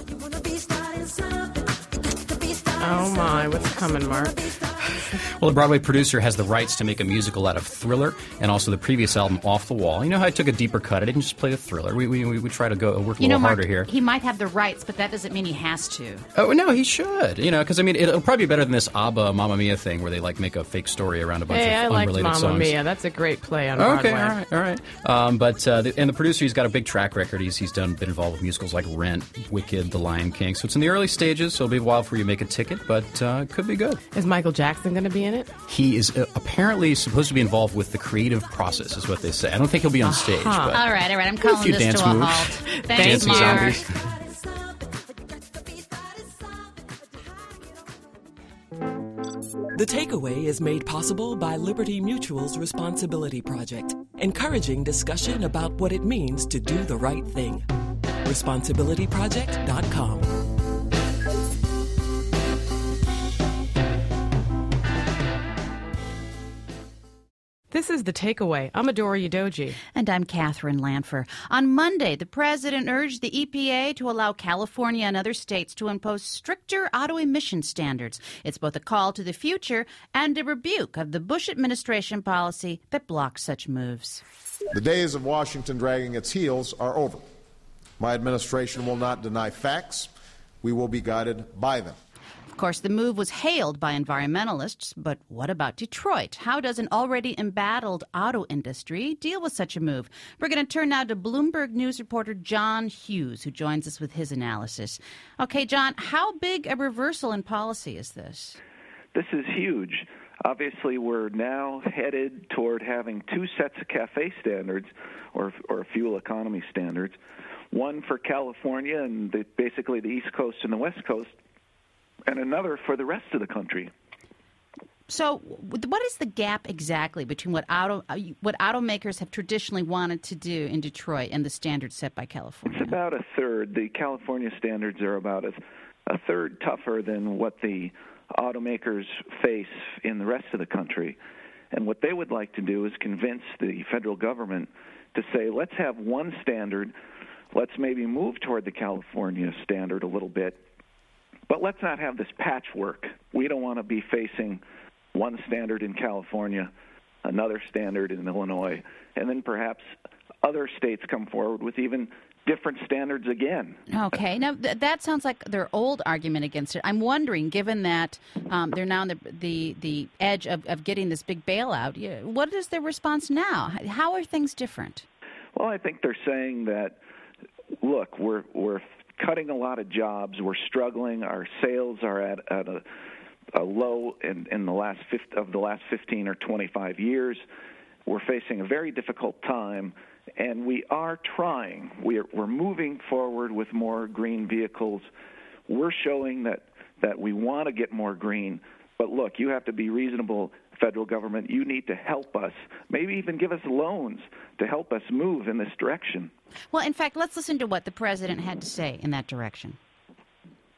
Oh, my. What's coming, Mark? Well, the Broadway producer has the rights to make a musical out of Thriller and also the previous album Off the Wall. You know how I took a deeper cut? I didn't just play the Thriller. We try to work a little Mark, harder here. He might have the rights, but that doesn't mean he has to. Oh, no, he should. Because, it'll probably be better than this ABBA Mamma Mia thing where they, make a fake story around a bunch of unrelated songs. I liked Mamma Mia. That's a great play on Broadway. Okay, all right. And the producer, he's got a big track record. He's been involved with musicals like Rent, Wicked, The Lion King. So it's in the early stages, so it'll be a while before you make a ticket, but could be good. Is Michael Jackson going to be in it? He is apparently supposed to be involved with the creative process, is what they say. I don't think he'll be on stage. But all right. I'm calling this to a halt. Thanks, Mark. The Takeaway is made possible by Liberty Mutual's Responsibility Project, encouraging discussion about what it means to do the right thing. ResponsibilityProject.com. This is The Takeaway. I'm Adora Udoji. And I'm Catherine Lanfer. On Monday, the president urged the EPA to allow California and other states to impose stricter auto emission standards. It's both a call to the future and a rebuke of the Bush administration policy that blocks such moves. The days of Washington dragging its heels are over. My administration will not deny facts. We will be guided by them. Of course, the move was hailed by environmentalists, but what about Detroit? How does an already embattled auto industry deal with such a move? We're going to turn now to Bloomberg News reporter John Hughes, who joins us with his analysis. Okay, John, how big a reversal in policy is this? This is huge. Obviously, we're now headed toward having two sets of CAFE standards, or fuel economy standards, one for California and basically the East Coast and the West Coast, and another for the rest of the country. So what is the gap exactly between what automakers have traditionally wanted to do in Detroit and the standards set by California? It's about a third. The California standards are about a third tougher than what the automakers face in the rest of the country. And what they would like to do is convince the federal government to say, let's have one standard, let's maybe move toward the California standard a little bit, but let's not have this patchwork. We don't want to be facing one standard in California, another standard in Illinois, and then perhaps other states come forward with even different standards again. Okay. Now, that sounds like their old argument against it. I'm wondering, given that they're now on the edge of getting this big bailout, what is their response now? How are things different? Well, I think they're saying that, look, we're cutting a lot of jobs. We're struggling. Our sales are at a low in the last 15 or 25 years. We're facing a very difficult time, and we are trying. We're moving forward with more green vehicles. We're showing that we want to get more green. But look, you have to be reasonable, federal government. You need to help us, maybe even give us loans to help us move in this direction. Well, in fact, let's listen to what the president had to say in that direction.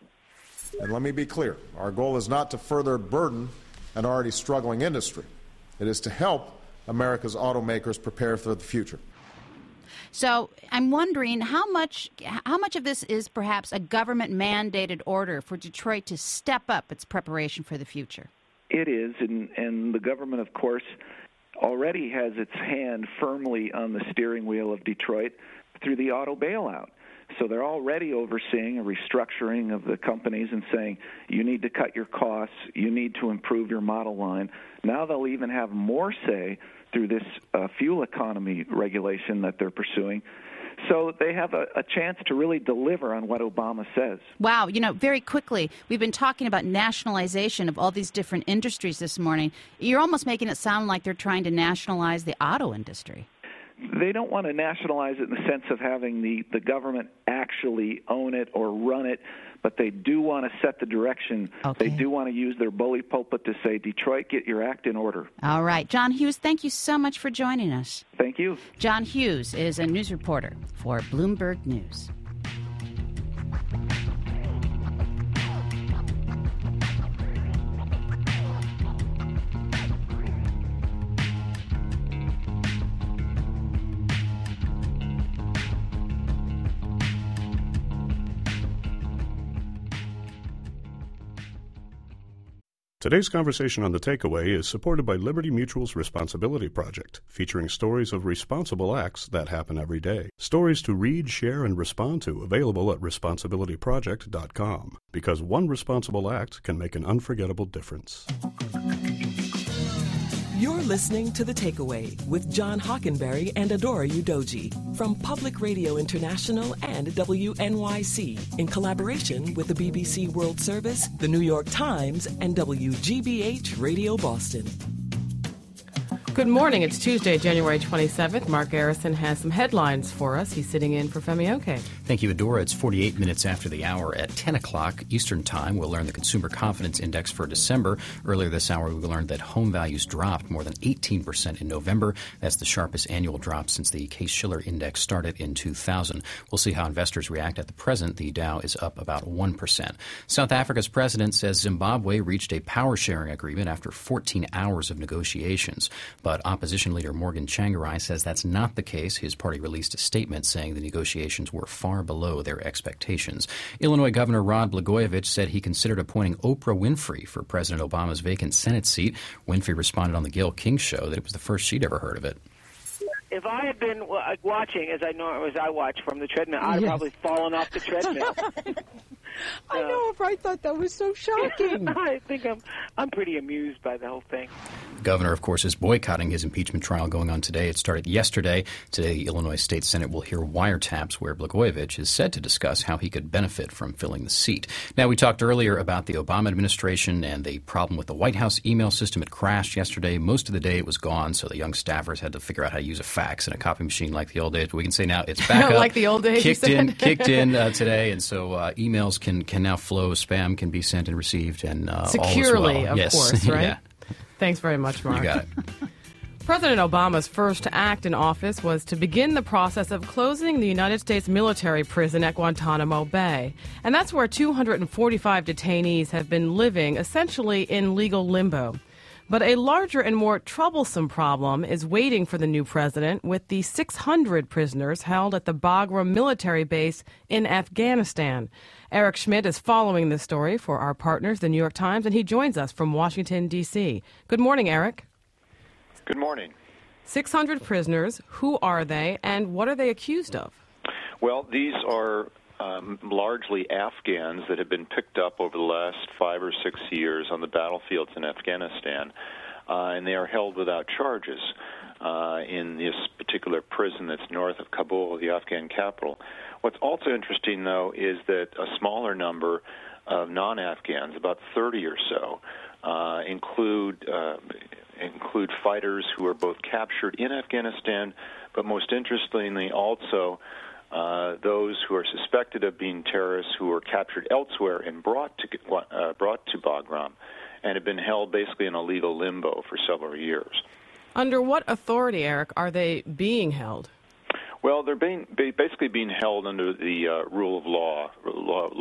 And let me be clear, our goal is not to further burden an already struggling industry. It is to help America's automakers prepare for the future. So I'm wondering how much of this is perhaps a government-mandated order for Detroit to step up its preparation for the future? It is, and the government, of course, already has its hand firmly on the steering wheel of Detroit through the auto bailout. So they're already overseeing a restructuring of the companies and saying, you need to cut your costs, you need to improve your model line. Now they'll even have more say through this fuel economy regulation that they're pursuing. So they have a chance to really deliver on what Obama says. Wow. Very quickly, we've been talking about nationalization of all these different industries this morning. You're almost making it sound like they're trying to nationalize the auto industry. They don't want to nationalize it in the sense of having the government actually own it or run it, but they do want to set the direction. Okay. They do want to use their bully pulpit to say, Detroit, get your act in order. All right. John Hughes, thank you so much for joining us. Thank you. John Hughes is a news reporter for Bloomberg News. Today's conversation on The Takeaway is supported by Liberty Mutual's Responsibility Project, featuring stories of responsible acts that happen every day. Stories to read, share, and respond to, available at responsibilityproject.com. Because one responsible act can make an unforgettable difference. You're listening to The Takeaway with John Hockenberry and Adora Udoji from Public Radio International and WNYC in collaboration with the BBC World Service, the New York Times, and WGBH Radio Boston. Good morning. It's Tuesday, January 27th. Mark Garrison has some headlines for us. He's sitting in for Femi Oke. Thank you, Adora. It's 48 minutes after the hour. At 10 o'clock Eastern Time, we'll learn the Consumer Confidence Index for December. Earlier this hour, we learned that home values dropped more than 18% in November. That's the sharpest annual drop since the Case-Shiller Index started in 2000. We'll see how investors react. At the present, the Dow is up about 1%. South Africa's president says Zimbabwe reached a power-sharing agreement after 14 hours of negotiations. But opposition leader Morgan Tsvangirai says that's not the case. His party released a statement saying the negotiations were far below their expectations. Illinois Governor Rod Blagojevich said he considered appointing Oprah Winfrey for President Obama's vacant Senate seat. Winfrey responded on the Gayle King show that it was the first she'd ever heard of it. If I had been watching, as I watch from the treadmill, I'd have probably fallen off the treadmill. I know. I thought that was so shocking. I think I'm pretty amused by the whole thing. The governor, of course, is boycotting his impeachment trial going on today. It started yesterday. Today, the Illinois State Senate will hear wiretaps where Blagojevich is said to discuss how he could benefit from filling the seat. Now, we talked earlier about the Obama administration and the problem with the White House email system. It crashed yesterday. Most of the day it was gone, so the young staffers had to figure out how to use a fax and a copy machine like the old days. But we can say now it's back up. Like the old days, kicked in today, and so emails can now flow. Spam can be sent and received, and securely, all is well. Of course, right? Yeah. Thanks very much, Mark. You got it. President Obama's first act in office was to begin the process of closing the United States military prison at Guantanamo Bay. And that's where 245 detainees have been living essentially in legal limbo. But a larger and more troublesome problem is waiting for the new president with the 600 prisoners held at the Bagram military base in Afghanistan. Eric Schmidt is following this story for our partners, the New York Times, and he joins us from Washington, D.C. Good morning, Eric. Good morning. 600 prisoners. Who are they, and what are they accused of? Well, these are largely Afghans that have been picked up over the last 5 or 6 years on the battlefields in Afghanistan, and they are held without charges in this particular prison that's north of Kabul, the Afghan capital. What's also interesting, though, is that a smaller number of non-Afghans, about 30 or so, include fighters who are both captured in Afghanistan, but most interestingly also those who are suspected of being terrorists who were captured elsewhere and brought to Bagram and have been held basically in a legal limbo for several years. Under what authority, Eric, are they being held? Well, they're basically being held under the rule of law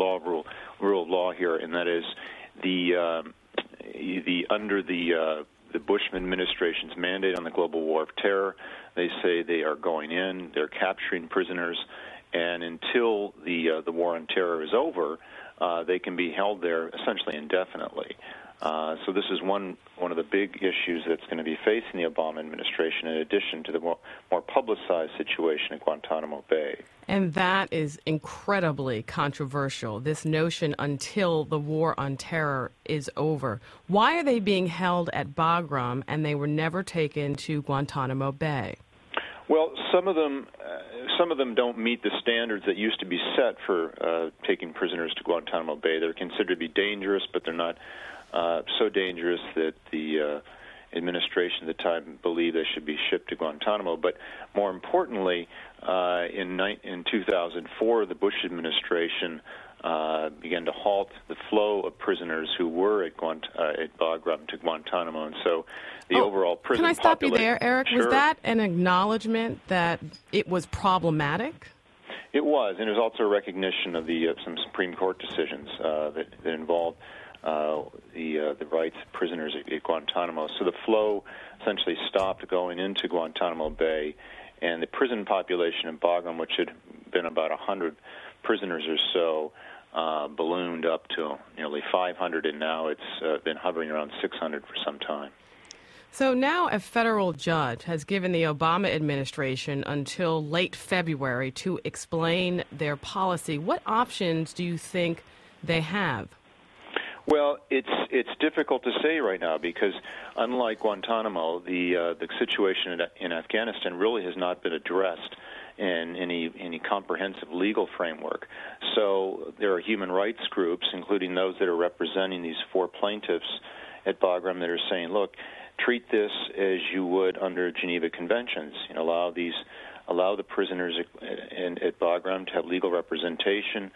here, and that is under the the Bush administration's mandate on the global war of terror. They say they are going in, they're capturing prisoners, and until the war on terror is over, they can be held there essentially indefinitely. So this is one of the big issues that's going to be facing the Obama administration, in addition to the more publicized situation at Guantanamo Bay. And that is incredibly controversial, this notion until the war on terror is over. Why are they being held at Bagram and they were never taken to Guantanamo Bay? Well, some of them don't meet the standards that used to be set for taking prisoners to Guantanamo Bay. They're considered to be dangerous, but they're not so dangerous that the administration at the time believed they should be shipped to Guantanamo. But more importantly, in 2004, the Bush administration began to halt the flow of prisoners who were at Bagram to Guantanamo, and so the overall prison population... Can I stop you there, Eric? Sure. Was that an acknowledgement that it was problematic? It was, and it was also a recognition of some Supreme Court decisions that involved the rights of prisoners at Guantanamo. So the flow essentially stopped going into Guantanamo Bay, and the prison population in Bagram, which had been about 100 prisoners or so, ballooned up to nearly 500, and now it's been hovering around 600 for some time. So now a federal judge has given the Obama administration until late February to explain their policy. What options do you think they have? Well, it's difficult to say right now because, unlike Guantanamo, the situation in Afghanistan really has not been addressed in any comprehensive legal framework. So there are human rights groups, including those that are representing these 4 plaintiffs at Bagram, that are saying, look, treat this as you would under Geneva Conventions. Allow the prisoners at Bagram to have legal representation,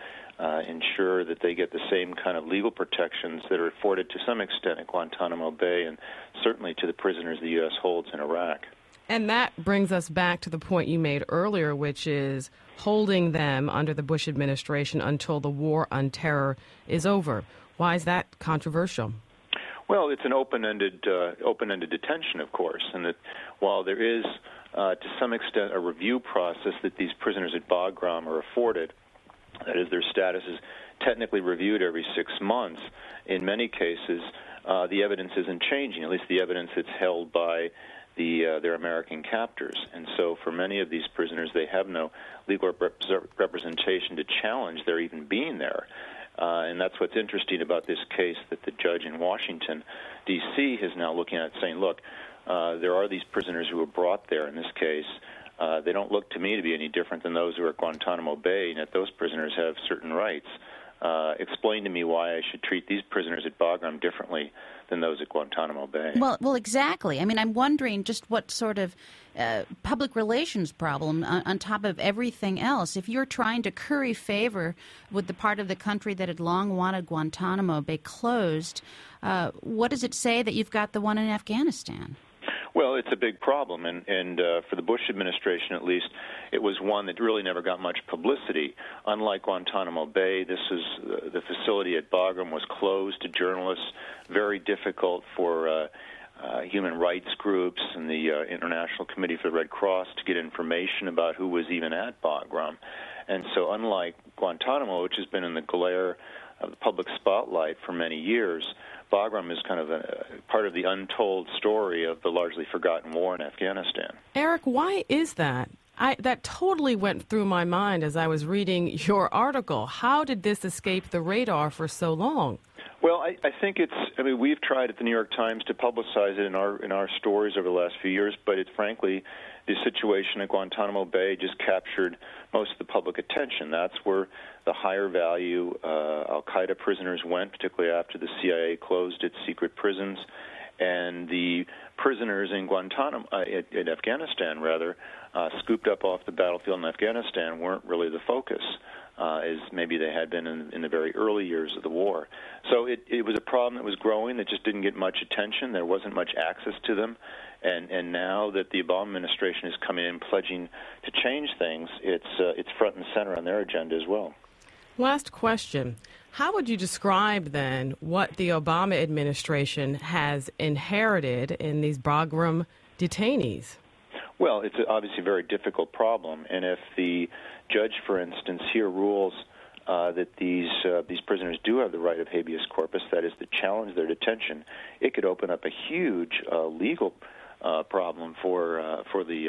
ensure that they get the same kind of legal protections that are afforded to some extent at Guantanamo Bay and certainly to the prisoners the U.S. holds in Iraq. And that brings us back to the point you made earlier, which is holding them under the Bush administration until the war on terror is over. Why is that controversial? Well, it's an open-ended detention, of course, and that while there is, to some extent, a review process that these prisoners at Bagram are afforded, that is, their status is technically reviewed every 6 months, in many cases, the evidence isn't changing, at least the evidence that's held by their American captors. And so for many of these prisoners, they have no legal representation to challenge their even being there. And that's what's interesting about this case, that the judge in Washington, D.C., is now looking at saying, look, there are these prisoners who were brought there in this case. They don't look to me to be any different than those who are at Guantanamo Bay, and that those prisoners have certain rights. Explain to me why I should treat these prisoners at Bagram differently than those at Guantanamo Bay. Well, exactly. I mean, I'm wondering just what sort of public relations problem on top of everything else. If you're trying to curry favor with the part of the country that had long wanted Guantanamo Bay closed, what does it say that you've got the one in Afghanistan? Well, it's a big problem, and for the Bush administration, at least, it was one that really never got much publicity. Unlike Guantanamo Bay, this is the facility at Bagram was closed to journalists, very difficult for human rights groups and the International Committee for the Red Cross to get information about who was even at Bagram. And so unlike Guantanamo, which has been in the glare of the public spotlight for many years, Bagram is kind of a part of the untold story of the largely forgotten war in Afghanistan. Eric, why is that? That totally went through my mind as I was reading your article. How did this escape the radar for so long? Well, I think we've tried at the New York Times to publicize it in our stories over the last few years, but it's frankly, the situation at Guantanamo Bay just captured most of the public attention. That's where the higher value al-Qaeda prisoners went, particularly after the CIA closed its secret prisons. And the prisoners in Guantanamo, in Afghanistan rather, scooped up off the battlefield in Afghanistan weren't really the focus, as maybe they had been in the very early years of the war. So it was a problem that was growing that just didn't get much attention. There wasn't much access to them. And now that the Obama administration is coming in pledging to change things, it's front and center on their agenda as well. Last question. How would you describe, then, what the Obama administration has inherited in these Bagram detainees? Well, it's obviously a very difficult problem, and if the judge, for instance, here rules that these prisoners do have the right of habeas corpus, that is, to challenge their detention, it could open up a huge legal problem for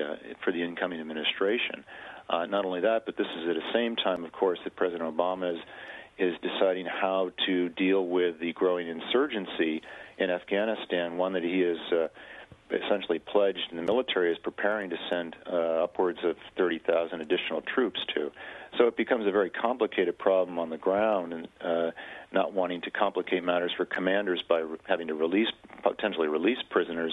the incoming administration. Not only that, but this is at the same time, of course, that President Obama is deciding how to deal with the growing insurgency in Afghanistan, one that he has essentially pledged, and the military is preparing to send upwards of 30,000 additional troops to. So it becomes a very complicated problem on the ground, and not wanting to complicate matters for commanders by having to potentially release prisoners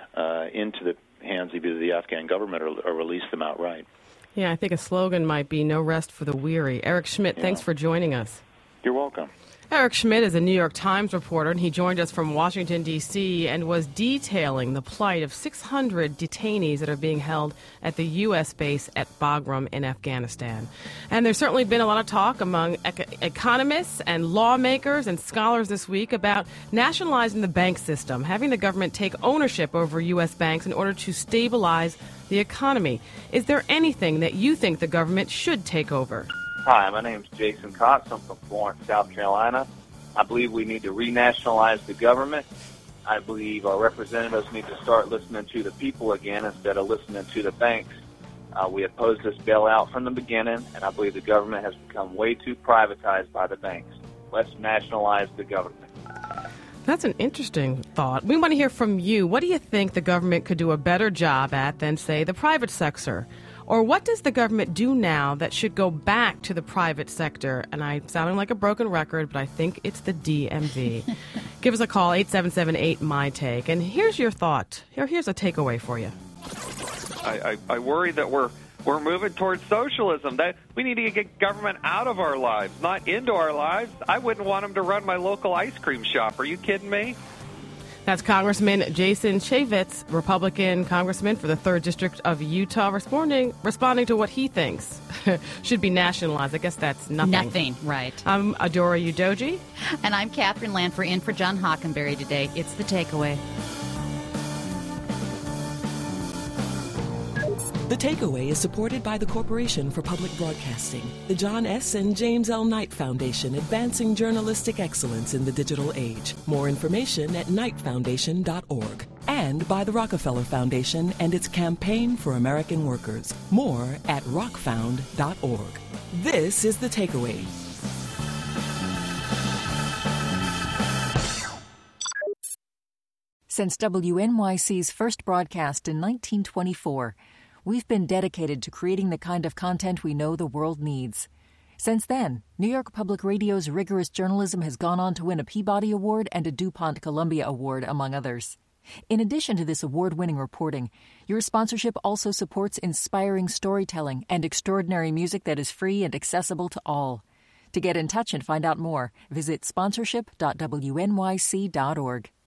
into the hands of either the Afghan government or release them outright. Yeah, I think a slogan might be "No rest for the weary." Eric Schmidt, thanks for joining us. You're welcome. Eric Schmidt is a New York Times reporter, and he joined us from Washington, D.C., and was detailing the plight of 600 detainees that are being held at the U.S. base at Bagram in Afghanistan. And there's certainly been a lot of talk among economists and lawmakers and scholars this week about nationalizing the bank system, having the government take ownership over U.S. banks in order to stabilize the economy. Is there anything that you think the government should take over? Hi, my name is Jason Cox. I'm from Florence, South Carolina. I believe we need to renationalize the government. I believe our representatives need to start listening to the people again instead of listening to the banks. We opposed this bailout from the beginning, and I believe the government has become way too privatized by the banks. Let's nationalize the government. That's an interesting thought. We want to hear from you. What do you think the government could do a better job at than, say, the private sector? Or what does the government do now that should go back to the private sector? And I'm sounding like a broken record, but I think it's the DMV. Give us a call, 877-8-MY-TAKE. And here's your thought. Here's a takeaway for you. I worry that we're moving towards socialism. That we need to get government out of our lives, not into our lives. I wouldn't want them to run my local ice cream shop. Are you kidding me? That's Congressman Jason Chaffetz, Republican congressman for the 3rd District of Utah, responding to what he thinks should be nationalized. I guess that's nothing. Nothing, right. I'm Adora Udoji. And I'm Catherine Lanford, in for John Hockenberry today. It's The Takeaway. The Takeaway is supported by the Corporation for Public Broadcasting, the John S. and James L. Knight Foundation, advancing journalistic excellence in the digital age. More information at knightfoundation.org. And by the Rockefeller Foundation and its Campaign for American Workers. More at rockfound.org. This is The Takeaway. Since WNYC's first broadcast in 1924, we've been dedicated to creating the kind of content we know the world needs. Since then, New York Public Radio's rigorous journalism has gone on to win a Peabody Award and a DuPont Columbia Award, among others. In addition to this award-winning reporting, your sponsorship also supports inspiring storytelling and extraordinary music that is free and accessible to all. To get in touch and find out more, visit sponsorship.wnyc.org.